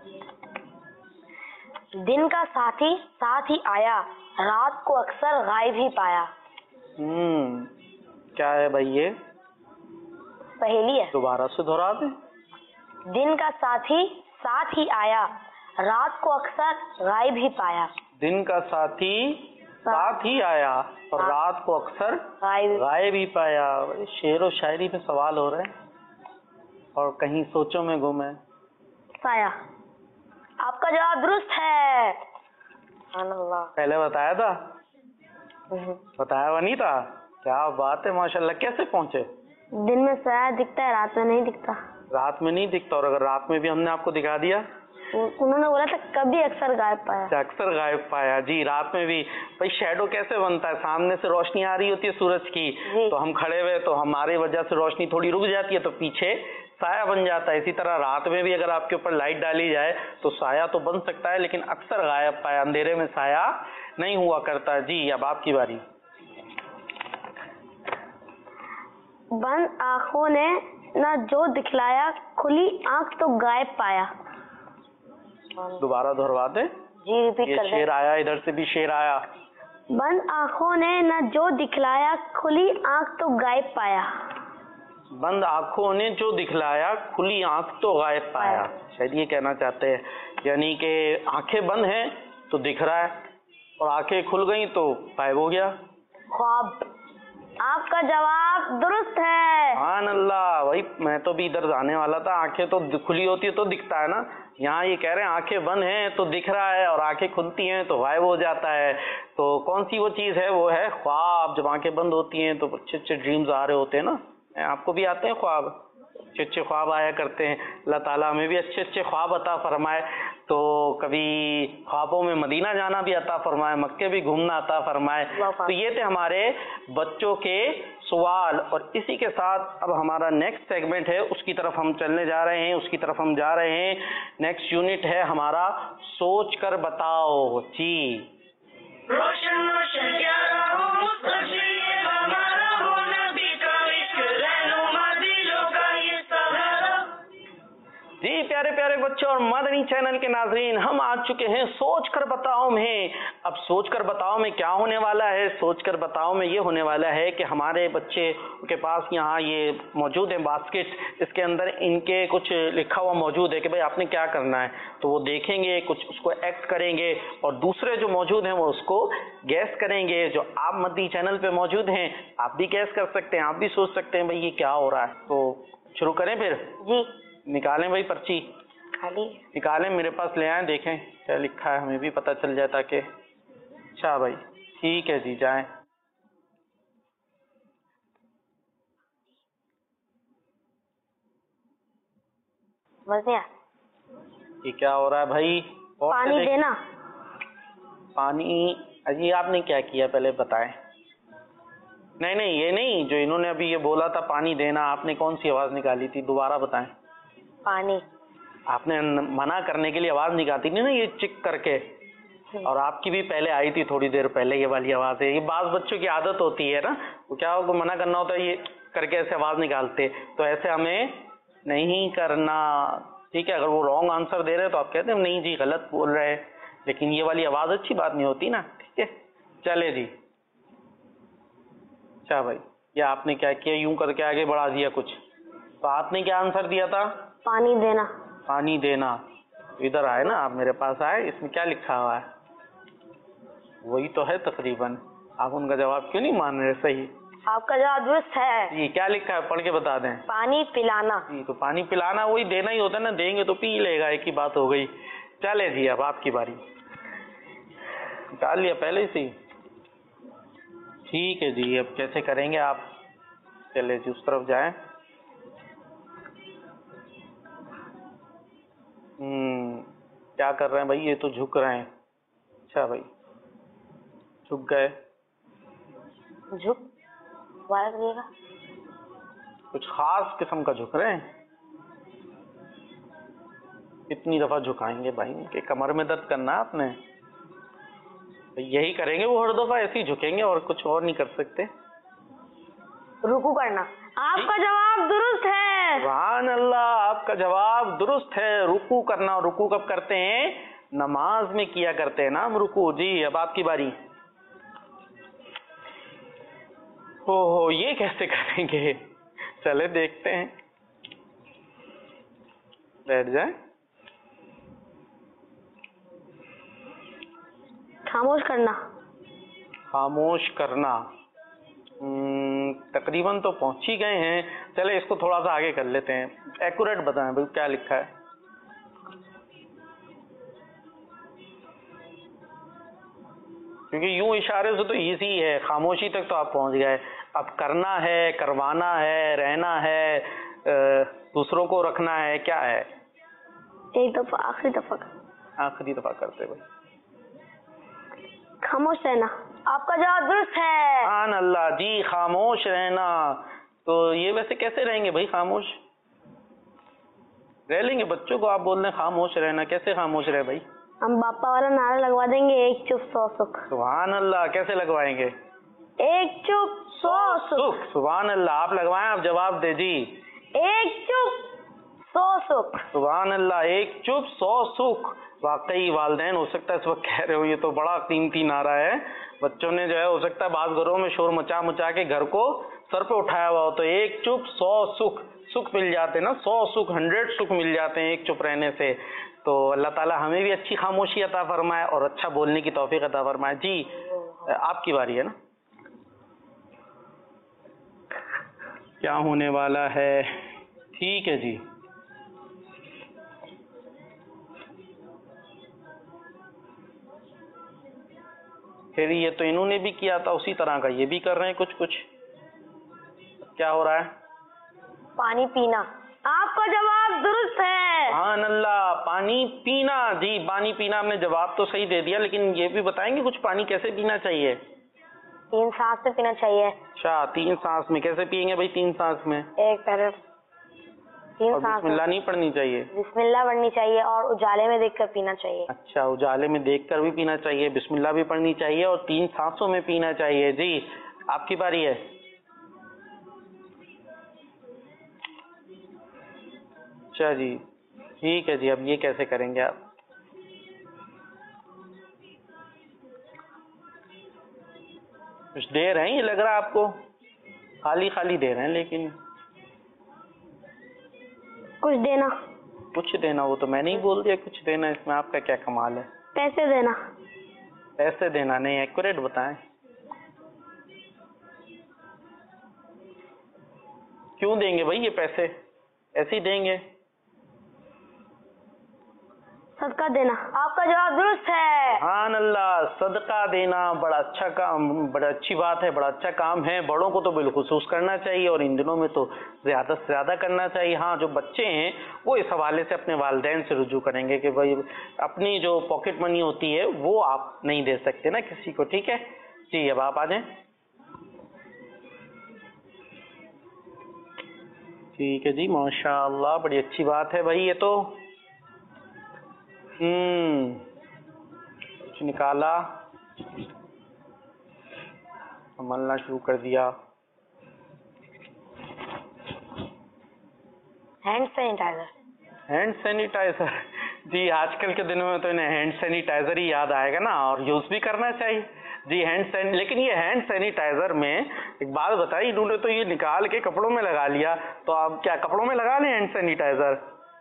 دن کا ساتھی ساتھ ہی آیا, رات کو اکثر غائب ہی پایا. ہوں کیا ہے بھائی یہ؟ پہلی ہے, دوبارہ سے دہرا دیں. دن کا ساتھی ساتھ ہی آیا, رات کو اکثر غائب ہی پایا. دن کا ساتھی ساتھ ہی آیا اور رات کو اکثر غائب ہی پایا. شعر و شاعری میں سوال ہو رہے ہیں اور کہیں سوچوں میں گم ہے. سایہ. آپ کا جواب درست ہے. سبحان اللہ. پہلے بتایا تھا؟ بتایا ہوا نہیں تھا؟ کیا بات ہے ماشاء اللہ. کیسے پہنچے؟ دن میں سایہ دکھتا ہے, رات میں نہیں دکھتا. رات میں نہیں دکھتا, اور اگر رات میں بھی ہم نے آپ کو دکھا دیا؟ انہوں نے بولا تھا کبھی اکثر غائب پایا. اکثر غائب پایا. جی رات میں بھی بھائی شیڈو کیسے بنتا ہے؟ سامنے سے روشنی آ رہی ہوتی ہے سورج کی, تو ہم کھڑے ہوئے تو ہماری وجہ سے روشنی تھوڑی رک جاتی ہے تو پیچھے سایہ بن جاتا ہے. اسی طرح رات میں بھی اگر آپ کے اوپر لائٹ ڈالی جائے تو سایہ تو بن سکتا ہے, لیکن اکثر غائب پایا, اندھیرے میں سایہ نہیں ہوا کرتا. جی اب آپ کی باری. بند آنکھوں نے نہ جو دکھلایا کھلی آنکھ تو غائب پایا. دوبارہ دہروا دیں. جی ریپیٹ یہ کر دیں. شعر آیا, ادھر سے بھی شعر آیا. بند آنکھوں نے نہ جو دکھلایا کھلی آنکھ تو غائب پایا. بند آنکھوں نے جو دکھلایا کھلی آنکھ تو غائب پایا. شاید یہ کہنا چاہتے ہیں, یعنی کہ آنکھیں بند ہیں تو دکھ رہا ہے, اور آنکھیں کھل گئیں تو غائب ہو گیا. خواب. آپ کا جواب درست ہے. سبحان اللہ. وہی میں تو بھی ادھر جانے والا تھا. آنکھیں تو کھلی ہوتی ہے تو دکھتا ہے نا, یہاں یہ کہہ رہے ہیں آنکھیں بند ہیں تو دکھ رہا ہے, اور آنکھیں کھلتی ہیں تو غائب ہو جاتا ہے. تو کون سی وہ چیز ہے؟ وہ ہے خواب. جب آنکھیں بند ہوتی ہیں تو اچھے اچھے ڈریمز آ رہے ہوتے ہیں نا. آپ کو بھی آتے ہیں خواب؟ اچھے اچھے خواب آیا کرتے ہیں. اللہ تعالیٰ ہمیں بھی اچھے اچھے خواب عطا فرمائے. تو کبھی خوابوں میں مدینہ جانا بھی عطا فرمائے, مکے بھی گھومنا عطا فرمائے. تو یہ تھے ہمارے بچوں کے سوال, اور اسی کے ساتھ اب ہمارا نیکسٹ سیگمنٹ ہے, اس کی طرف ہم چلنے جا رہے ہیں, اس کی طرف ہم جا رہے ہیں. نیکسٹ یونٹ ہے ہمارا سوچ کر بتاؤ. جی روشن روشن پیارا ہو مستقبل یہ ہمارا ہو, نبی کا عشق رہنما دلوں کا یہ سہارا. جی پیارے پیارے بچوں اور مدنی چینل کے ناظرین, ہم آ چکے ہیں سوچ کر بتاؤ میں. اب سوچ کر بتاؤ میں کیا ہونے والا ہے؟ سوچ کر بتاؤ میں یہ ہونے والا ہے کہ ہمارے بچے کے پاس یہاں یہ موجود ہے باسکٹ, اس کے اندر ان کے کچھ لکھا ہوا موجود ہے کہ بھئی آپ نے کیا کرنا ہے. تو وہ دیکھیں گے, کچھ اس کو ایکٹ کریں گے, اور دوسرے جو موجود ہیں وہ اس کو گیس کریں گے. جو آپ مدنی چینل پہ موجود ہیں آپ بھی گیس کر سکتے ہیں, آپ بھی سوچ سکتے ہیں بھئی یہ کیا ہو رہا ہے. تو شروع کریں پھر؟ جی نکالیں بھائی پرچی, خالی نکالیں میرے پاس لے آئیں, دیکھیں کیا لکھا ہے, ہمیں بھی پتہ چل جائے تاکہ. اچھا بھائی ٹھیک ہے جی, جائیں. مزے. یہ کیا ہو رہا ہے بھائی؟ اور پانی دیکھ- دینا. پانی. اجی آپ نے کیا کیا پہلے بتائیں. نہیں نہیں یہ نہیں, جو انہوں نے ابھی یہ بولا تھا پانی دینا, آپ نے کون سی آواز نکالی تھی؟ دوبارہ بتائیں. پانی. آپ نے منع کرنے کے لیے آواز نکالتی نہیں نا یہ چک کر کے, اور آپ کی بھی پہلے آئی تھی تھوڑی دیر پہلے یہ والی آواز ہے. یہ بعض بچوں کی عادت ہوتی ہے نا, وہ کیا ہو منع کرنا ہوتا ہے یہ کر کے ایسے آواز نکالتے, تو ایسے ہمیں نہیں کرنا. ٹھیک ہے, اگر وہ رانگ آنسر دے رہے تو آپ کہتے ہیں نہیں جی غلط بول رہے ہیں, لیکن یہ والی آواز اچھی بات نہیں ہوتی نا. ٹھیک ہے چلے جی. اچھا بھائی یہ آپ نے کیا کیا, یوں کر کے آگے بڑھا دیا کچھ. تو آپ نے کیا آنسر دیا تھا؟ پانی دینا. پانی دینا. ادھر آئے نا آپ, میرے پاس آئے, اس میں کیا لکھا ہوا ہے؟ وہی تو ہے تقریباً. آپ ان کا جواب کیوں نہیں مان رہے؟ صحیح. آپ کا جواب درست ہے. جی کیا لکھا ہے پڑھ کے بتا دیں. پانی پلانا. جی تو پانی پلانا وہی دینا ہی ہوتا ہے نا, دیں گے تو پی لے گا, ایک ہی بات ہو گئی. چلے جی اب آپ کی باری. نکال لیا پہلے سے ہی؟ ٹھیک ہے جی, اب کیسے کریں گے آپ؟ چلے جی اس طرف جائیں. ہوں کیا کر رہے ہیں بھائی؟ یہ تو جھک رہے ہیں. اچھا بھائی جھک گئے. جھک دوبارہ کریے گا. کچھ خاص قسم کا جھک رہے ہیں. کتنی دفعہ جھکائیں گے بھائی؟ کہ کمر میں درد کرنا آپ نے, یہی کریں گے وہ ہر دفعہ ایسے ہی جھکیں گے, اور کچھ اور نہیں کر سکتے. رکو کرنا. آپ کا جواب درست ہے. سبحان اللہ, آپ کا جواب درست ہے. رکوع کرنا. اور رکوع کب کرتے ہیں؟ نماز میں کیا کرتے ہیں نا ہم رکوع. جی اب آپ کی باری. ہو ہو یہ کیسے کریں گے؟ چلے دیکھتے ہیں. بیٹھ جائیں. خاموش کرنا. خاموش کرنا. تقریباً تو پہنچ ہی گئے ہیں. چلے اس کو تھوڑا سا آگے کر لیتے ہیں. ایکوریٹ بتائیں بھائی کیا لکھا ہے. کیونکہ یوں اشارے سے تو ایزی ہے, خاموشی تک تو آپ پہنچ گئے. اب کرنا ہے, کروانا ہے, رہنا ہے, دوسروں کو رکھنا ہے, کیا ہے؟ ایک دفعہ آخری دفعہ. آخری دفعہ کرتے بھائی. خاموش رہنا. آپ کا جواب درست ہے. سبحان اللہ. جی خاموش رہنا. تو یہ ویسے کیسے رہیں گے بھائی؟ خاموش رہ لیں گے بچوں کو آپ بول رہے ہیں خاموش رہنا, کیسے خاموش رہے بھائی؟ ہم باپا والا نعرہ لگوا دیں گے, ایک چپ سو سکھ. سبحان اللہ, کیسے لگوائیں گے؟ ایک چپ سو سکھ. سبحان اللہ, آپ لگوائیں, آپ جواب دے جی. ایک چپ سو سکھ. سبحان اللہ, ایک چپ سو سکھ. واقعی والدین ہو سکتا ہے اس وقت کہہ رہے ہو یہ تو بڑا قیمتی نعرہ ہے, بچوں نے جو ہے ہو سکتا ہے بعض گھروں میں شور مچا مچا کے گھر کو سر پہ اٹھایا ہوا ہو, تو ایک چپ سو سکھ, سکھ مل جاتے ہیں نا, سو سکھ, ہنڈریڈ سکھ مل جاتے ہیں ایک چپ رہنے سے. تو اللہ تعالیٰ ہمیں بھی اچھی خاموشی عطا فرمائے اور اچھا بولنے کی توفیق عطا فرمائے. جی آپ کی باری ہے نا, کیا ہونے والا ہے؟ ٹھیک ہے جی. پھر یہ تو انہوں نے بھی کیا تھا اسی طرح کا, یہ بھی کر رہے ہیں کچھ کچھ. کیا ہو رہا ہے؟ پانی پینا. آپ کا جواب درست ہے. سبحان اللہ, پانی پینا. جی پانی پینا, ہم نے جواب تو صحیح دے دیا, لیکن یہ بھی بتائیں گے کچھ پانی کیسے پینا چاہیے؟ تین سانس میں پینا چاہیے. اچھا, تین سانس میں. کیسے پیئیں گے بھائی تین سانس میں؟ ایک طرف تین اور سانس. بسم اللہ نہیں پڑھنی چاہیے؟ بسم اللہ پڑھنی چاہیے اور اجالے میں دیکھ کر پینا چاہیے. اچھا, اجالے میں دیکھ کر بھی پینا چاہیے, بسم اللہ بھی پڑھنی چاہیے اور تین سانسوں میں پینا چاہیے. جی آپ کی باری ہے. اچھا جی ٹھیک ہے جی, اب یہ کیسے کریں گے آپ؟ کچھ دے رہے ہیں, یہ لگ رہا ہے آپ کو خالی خالی دے رہے ہیں, لیکن کچھ دینا. کچھ دینا, وہ تو میں نے ہی بول دیا کچھ دینا, اس میں آپ کا کیا کمال ہے؟ پیسے دینا. پیسے دینا نہیں, ایکوریٹ بتائیں. کیوں دیں گے بھائی یہ پیسے, ایسے ہی دیں گے؟ صدقہ دینا. آپ کا جواب درست ہے. سبحان اللہ, صدقہ دینا بڑا اچھا کام, بڑا اچھی بات ہے, بڑا اچھا کام ہے. بڑوں کو تو بالخصوص کرنا چاہیے اور ان دنوں میں تو زیادہ سے زیادہ کرنا چاہیے. ہاں جو بچے ہیں وہ اس حوالے سے اپنے والدین سے رجوع کریں گے کہ بھائی اپنی جو پاکٹ منی ہوتی ہے وہ آپ نہیں دے سکتے نا کسی کو. ٹھیک ہے جی, اب آپ آ جائیں. ٹھیک ہے جی, ماشاء اللہ, بڑی اچھی بات ہے بھائی. یہ تو ہوں کچھ نکالا, عملنا شروع کر دیا. Hand sanitizer. Hand sanitizer. جی آج کل کے دنوں میں تو انہیں ہینڈ سینیٹائزر ہی یاد آئے گا نا, اور یوز بھی کرنا چاہیے. جی ہینڈ سین لیکن یہ ہینڈ سینیٹائزر میں ایک بات بتائی, انہوں نے تو یہ نکال کے کپڑوں میں لگا لیا, تو آپ کیا کپڑوں میں لگا لیں ہینڈ سینیٹائزر؟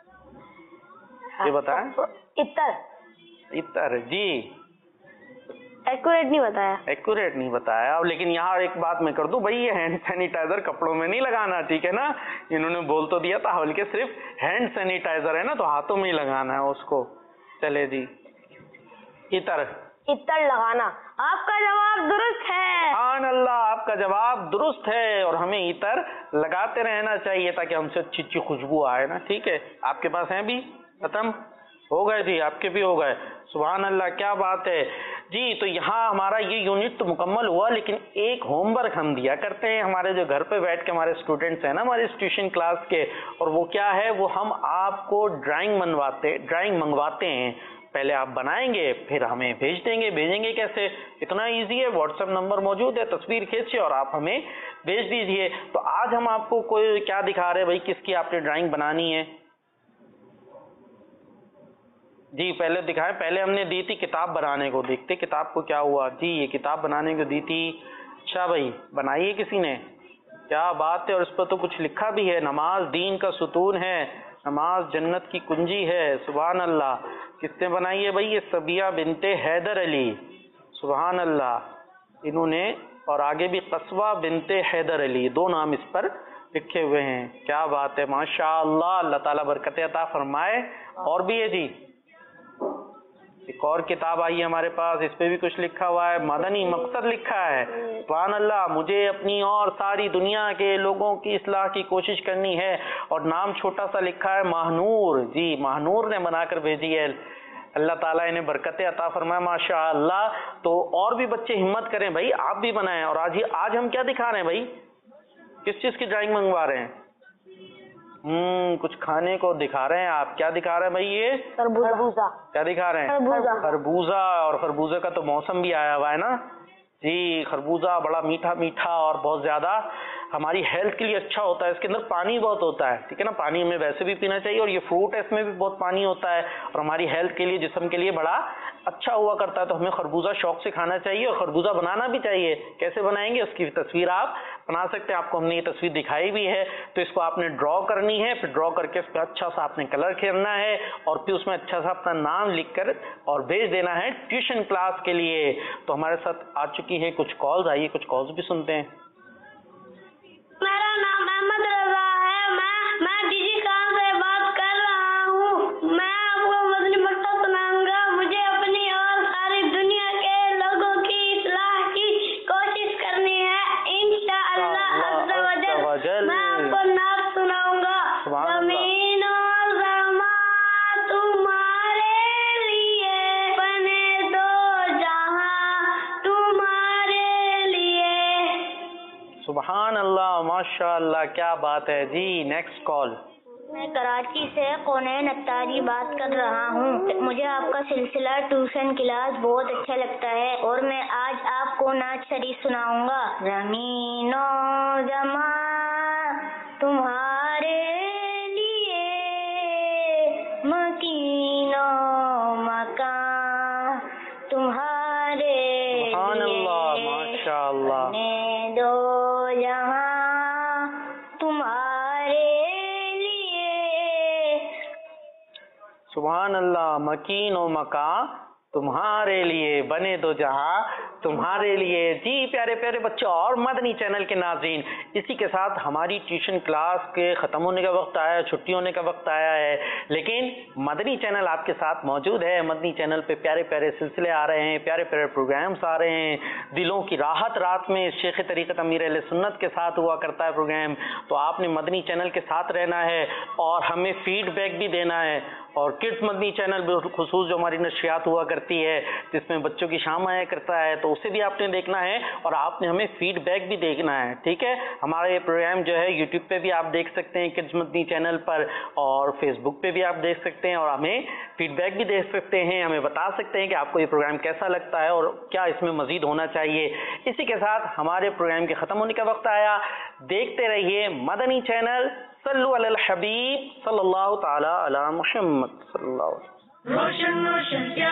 یہ بتائیں. عطر. عطر. جی ایکوریٹ نہیں بتایا. ایکوریٹ نہیں بتایا. اب لیکن یہاں ایک بات میں کر دوں بھائی, یہ ہینڈ سینیٹائزر کپڑوں میں نہیں لگانا, ٹھیک ہے نا. انہوں نے بول تو دیا تھا بلکہ صرف ہینڈ سینیٹائزر ہے نا, تو ہاتھوں میں ہی لگانا ہے اس کو. چلے جی, عطر. عطر لگانا. آپ کا جواب درست ہے. سبحان اللہ, آپ کا جواب درست ہے, اور ہمیں عطر لگاتے رہنا چاہیے تاکہ ہم سے اچھی اچھی خوشبو آئے نا. ٹھیک ہے, آپ کے پاس ہیں بھی؟ ختم ہو گئے جی, آپ کے بھی ہو گئے. سبحان اللہ, کیا بات ہے. جی تو یہاں ہمارا یہ یونٹ تو مکمل ہوا, لیکن ایک ہوم ورک ہم دیا کرتے ہیں ہمارے جو گھر پہ بیٹھ کے ہمارے اسٹوڈنٹس ہیں نا ہمارے ٹیوشن کلاس کے, اور وہ کیا ہے, وہ ہم آپ کو ڈرائنگ منواتے ڈرائنگ منگواتے ہیں. پہلے آپ بنائیں گے, پھر ہمیں بھیج دیں گے. بھیجیں گے کیسے؟ اتنا ایزی ہے, واٹس ایپ نمبر موجود ہے, تصویر کھینچے اور آپ ہمیں بھیج دیجئے. تو آج ہم آپ کو کوئی کیا دکھا رہے ہیں بھائی, کس کی آپ نے ڈرائنگ بنانی ہے؟ جی پہلے دکھائیں. پہلے ہم نے دی تھی کتاب بنانے کو, دیکھتے کتاب کو کیا ہوا. جی یہ کتاب بنانے کو دی تھی. اچھا بھائی, بنائی ہے کسی نے؟ کیا بات ہے, اور اس پر تو کچھ لکھا بھی ہے, نماز دین کا ستون ہے, نماز جنت کی کنجی ہے. سبحان اللہ. کس نے بنائی ہے بھائی؟ یہ صبیہ بنت حیدر علی. سبحان اللہ. انہوں نے, اور آگے بھی قصوہ بنت حیدر علی, دو نام اس پر لکھے ہوئے ہیں. کیا بات ہے, ماشاء اللہ, اللہ تعالیٰ برکت عطا فرمائے. اور بھی ہے جی, ایک اور کتاب آئی ہے ہمارے پاس, اس پہ بھی کچھ لکھا ہوا ہے, مدنی مقصد لکھا ہے. سبحان اللہ. مجھے اپنی اور ساری دنیا کے لوگوں کی اصلاح کی کوشش کرنی ہے, اور نام چھوٹا سا لکھا ہے ماہنور. جی ماہنور نے بنا کر بھیجی ہے. اللہ تعالیٰ انہیں برکت عطا فرمائے ماشاء اللہ. تو اور بھی بچے ہمت کریں بھائی, آپ بھی بنائیں. اور آج آج ہم کیا دکھا رہے ہیں بھائی, کس چیز کی ڈرائنگ منگوا رہے ہیں؟ ہوں کچھ کھانے کو دکھا رہے ہیں آپ. کیا دکھا رہے ہیں بھائی؟ یہ خربوزہ. کیا دکھا رہے ہیں؟ خربوزہ. خربوزہ. اور خربوزے کا تو موسم بھی آیا ہوا ہے نا جی. خربوزہ بڑا میٹھا میٹھا اور بہت زیادہ ہماری ہیلتھ کے لیے اچھا ہوتا ہے. اس کے اندر پانی بہت ہوتا ہے, ٹھیک ہے نا. پانی ہمیں ویسے بھی پینا چاہیے, اور یہ فروٹ ہے اس میں بھی بہت پانی ہوتا ہے, اور ہماری ہیلتھ کے لیے, جسم کے لیے بڑا اچھا ہوا کرتا ہے. تو ہمیں خربوزہ شوق سے کھانا چاہیے, اور خربوزہ بنانا بھی چاہیے. کیسے بنائیں گے اس کی تصویر آپ بنا سکتے ہیں. آپ کو ہم نے یہ تصویر دکھائی بھی ہے. تو اس کو آپ نے ڈرا کرنی ہے, پھر ڈرا کر کے اس پہ اچھا سا آپ نے کلر کرنا ہے, اور پھر اس میں اچھا سا اپنا نام لکھ کر اور بھیج دینا ہے ٹیوشن کلاس کے لیے. تو ہمارے ساتھ آ چکی ہے کچھ کالز. آئیے کچھ کالز بھی سنتے ہیں. میرا نام احمد رضا ہے. میں میں ڈیجی کام سے بات کر رہا ہوں. میں آپ کو مدنی مقصد سناؤں گا. مجھے اپنی اور ساری دنیا کے لوگوں کی اصلاح کی کوشش کرنی ہے انشاءاللہ عز و جل. میں آپ کو نعت سناؤں گا. زمین اور زمان تمہارے لیے بنے دو جہاں تمہارے لیے. سبحان اللہ, ماشاء اللہ, کیا بات ہے جی. Next call. میں کراچی سے کونین اتاری بات کر رہا ہوں. مجھے آپ کا سلسلہ ٹیوشن کلاس بہت اچھا لگتا ہے, اور میں آج آپ کو نعت شریف سناؤں گا. زمین و زمان تمہارے لیے مکین و مکان تمہارے سبحان اللہ, لیے ماشاء اللہ. بنے دو جہاں تمہارے لیے. سبحان اللہ. مکین و مکان تمہارے لیے, بنے دو جہاں تمہارے لیے. جی پیارے پیارے بچوں اور مدنی چینل کے ناظرین, اسی کے ساتھ ہماری ٹیوشن کلاس کے ختم ہونے کا وقت آیا ہے, چھٹی ہونے کا وقت آیا ہے, لیکن مدنی چینل آپ کے ساتھ موجود ہے. مدنی چینل پہ پیارے پیارے سلسلے آ رہے ہیں, پیارے پیارے پروگرامز آ رہے ہیں. دلوں کی راحت رات میں شیخ طریقت امیر اہل سنت کے ساتھ ہوا کرتا ہے پروگرام. تو آپ نے مدنی چینل کے ساتھ رہنا ہے, اور ہمیں فیڈ بیک بھی دینا ہے. اور کڈس مدنی چینل بالخصوص جو ہماری نشریات ہوا کرتی ہے, جس میں بچوں کی شام آیا کرتا ہے, تو اسے بھی آپ نے دیکھنا ہے, اور آپ نے ہمیں فیڈ بیک بھی دیکھنا ہے, ٹھیک ہے. ہمارا یہ پروگرام جو ہے یوٹیوب پہ بھی آپ دیکھ سکتے ہیں کڈس مدنی چینل پر, اور فیس بک پہ بھی آپ دیکھ سکتے ہیں, اور ہمیں فیڈ بیک بھی دے سکتے ہیں. ہمیں بتا سکتے ہیں کہ آپ کو یہ پروگرام کیسا لگتا ہے, اور کیا اس میں مزید ہونا چاہیے. اسی کے ساتھ ہمارے پروگرام کے ختم ہونے کا وقت آیا. دیکھتے رہیے مدنی چینل. صلو علی الحبیب صلی اللہ تعالی علی محمد صلی اللہ علیہ وسلم. روشن روشن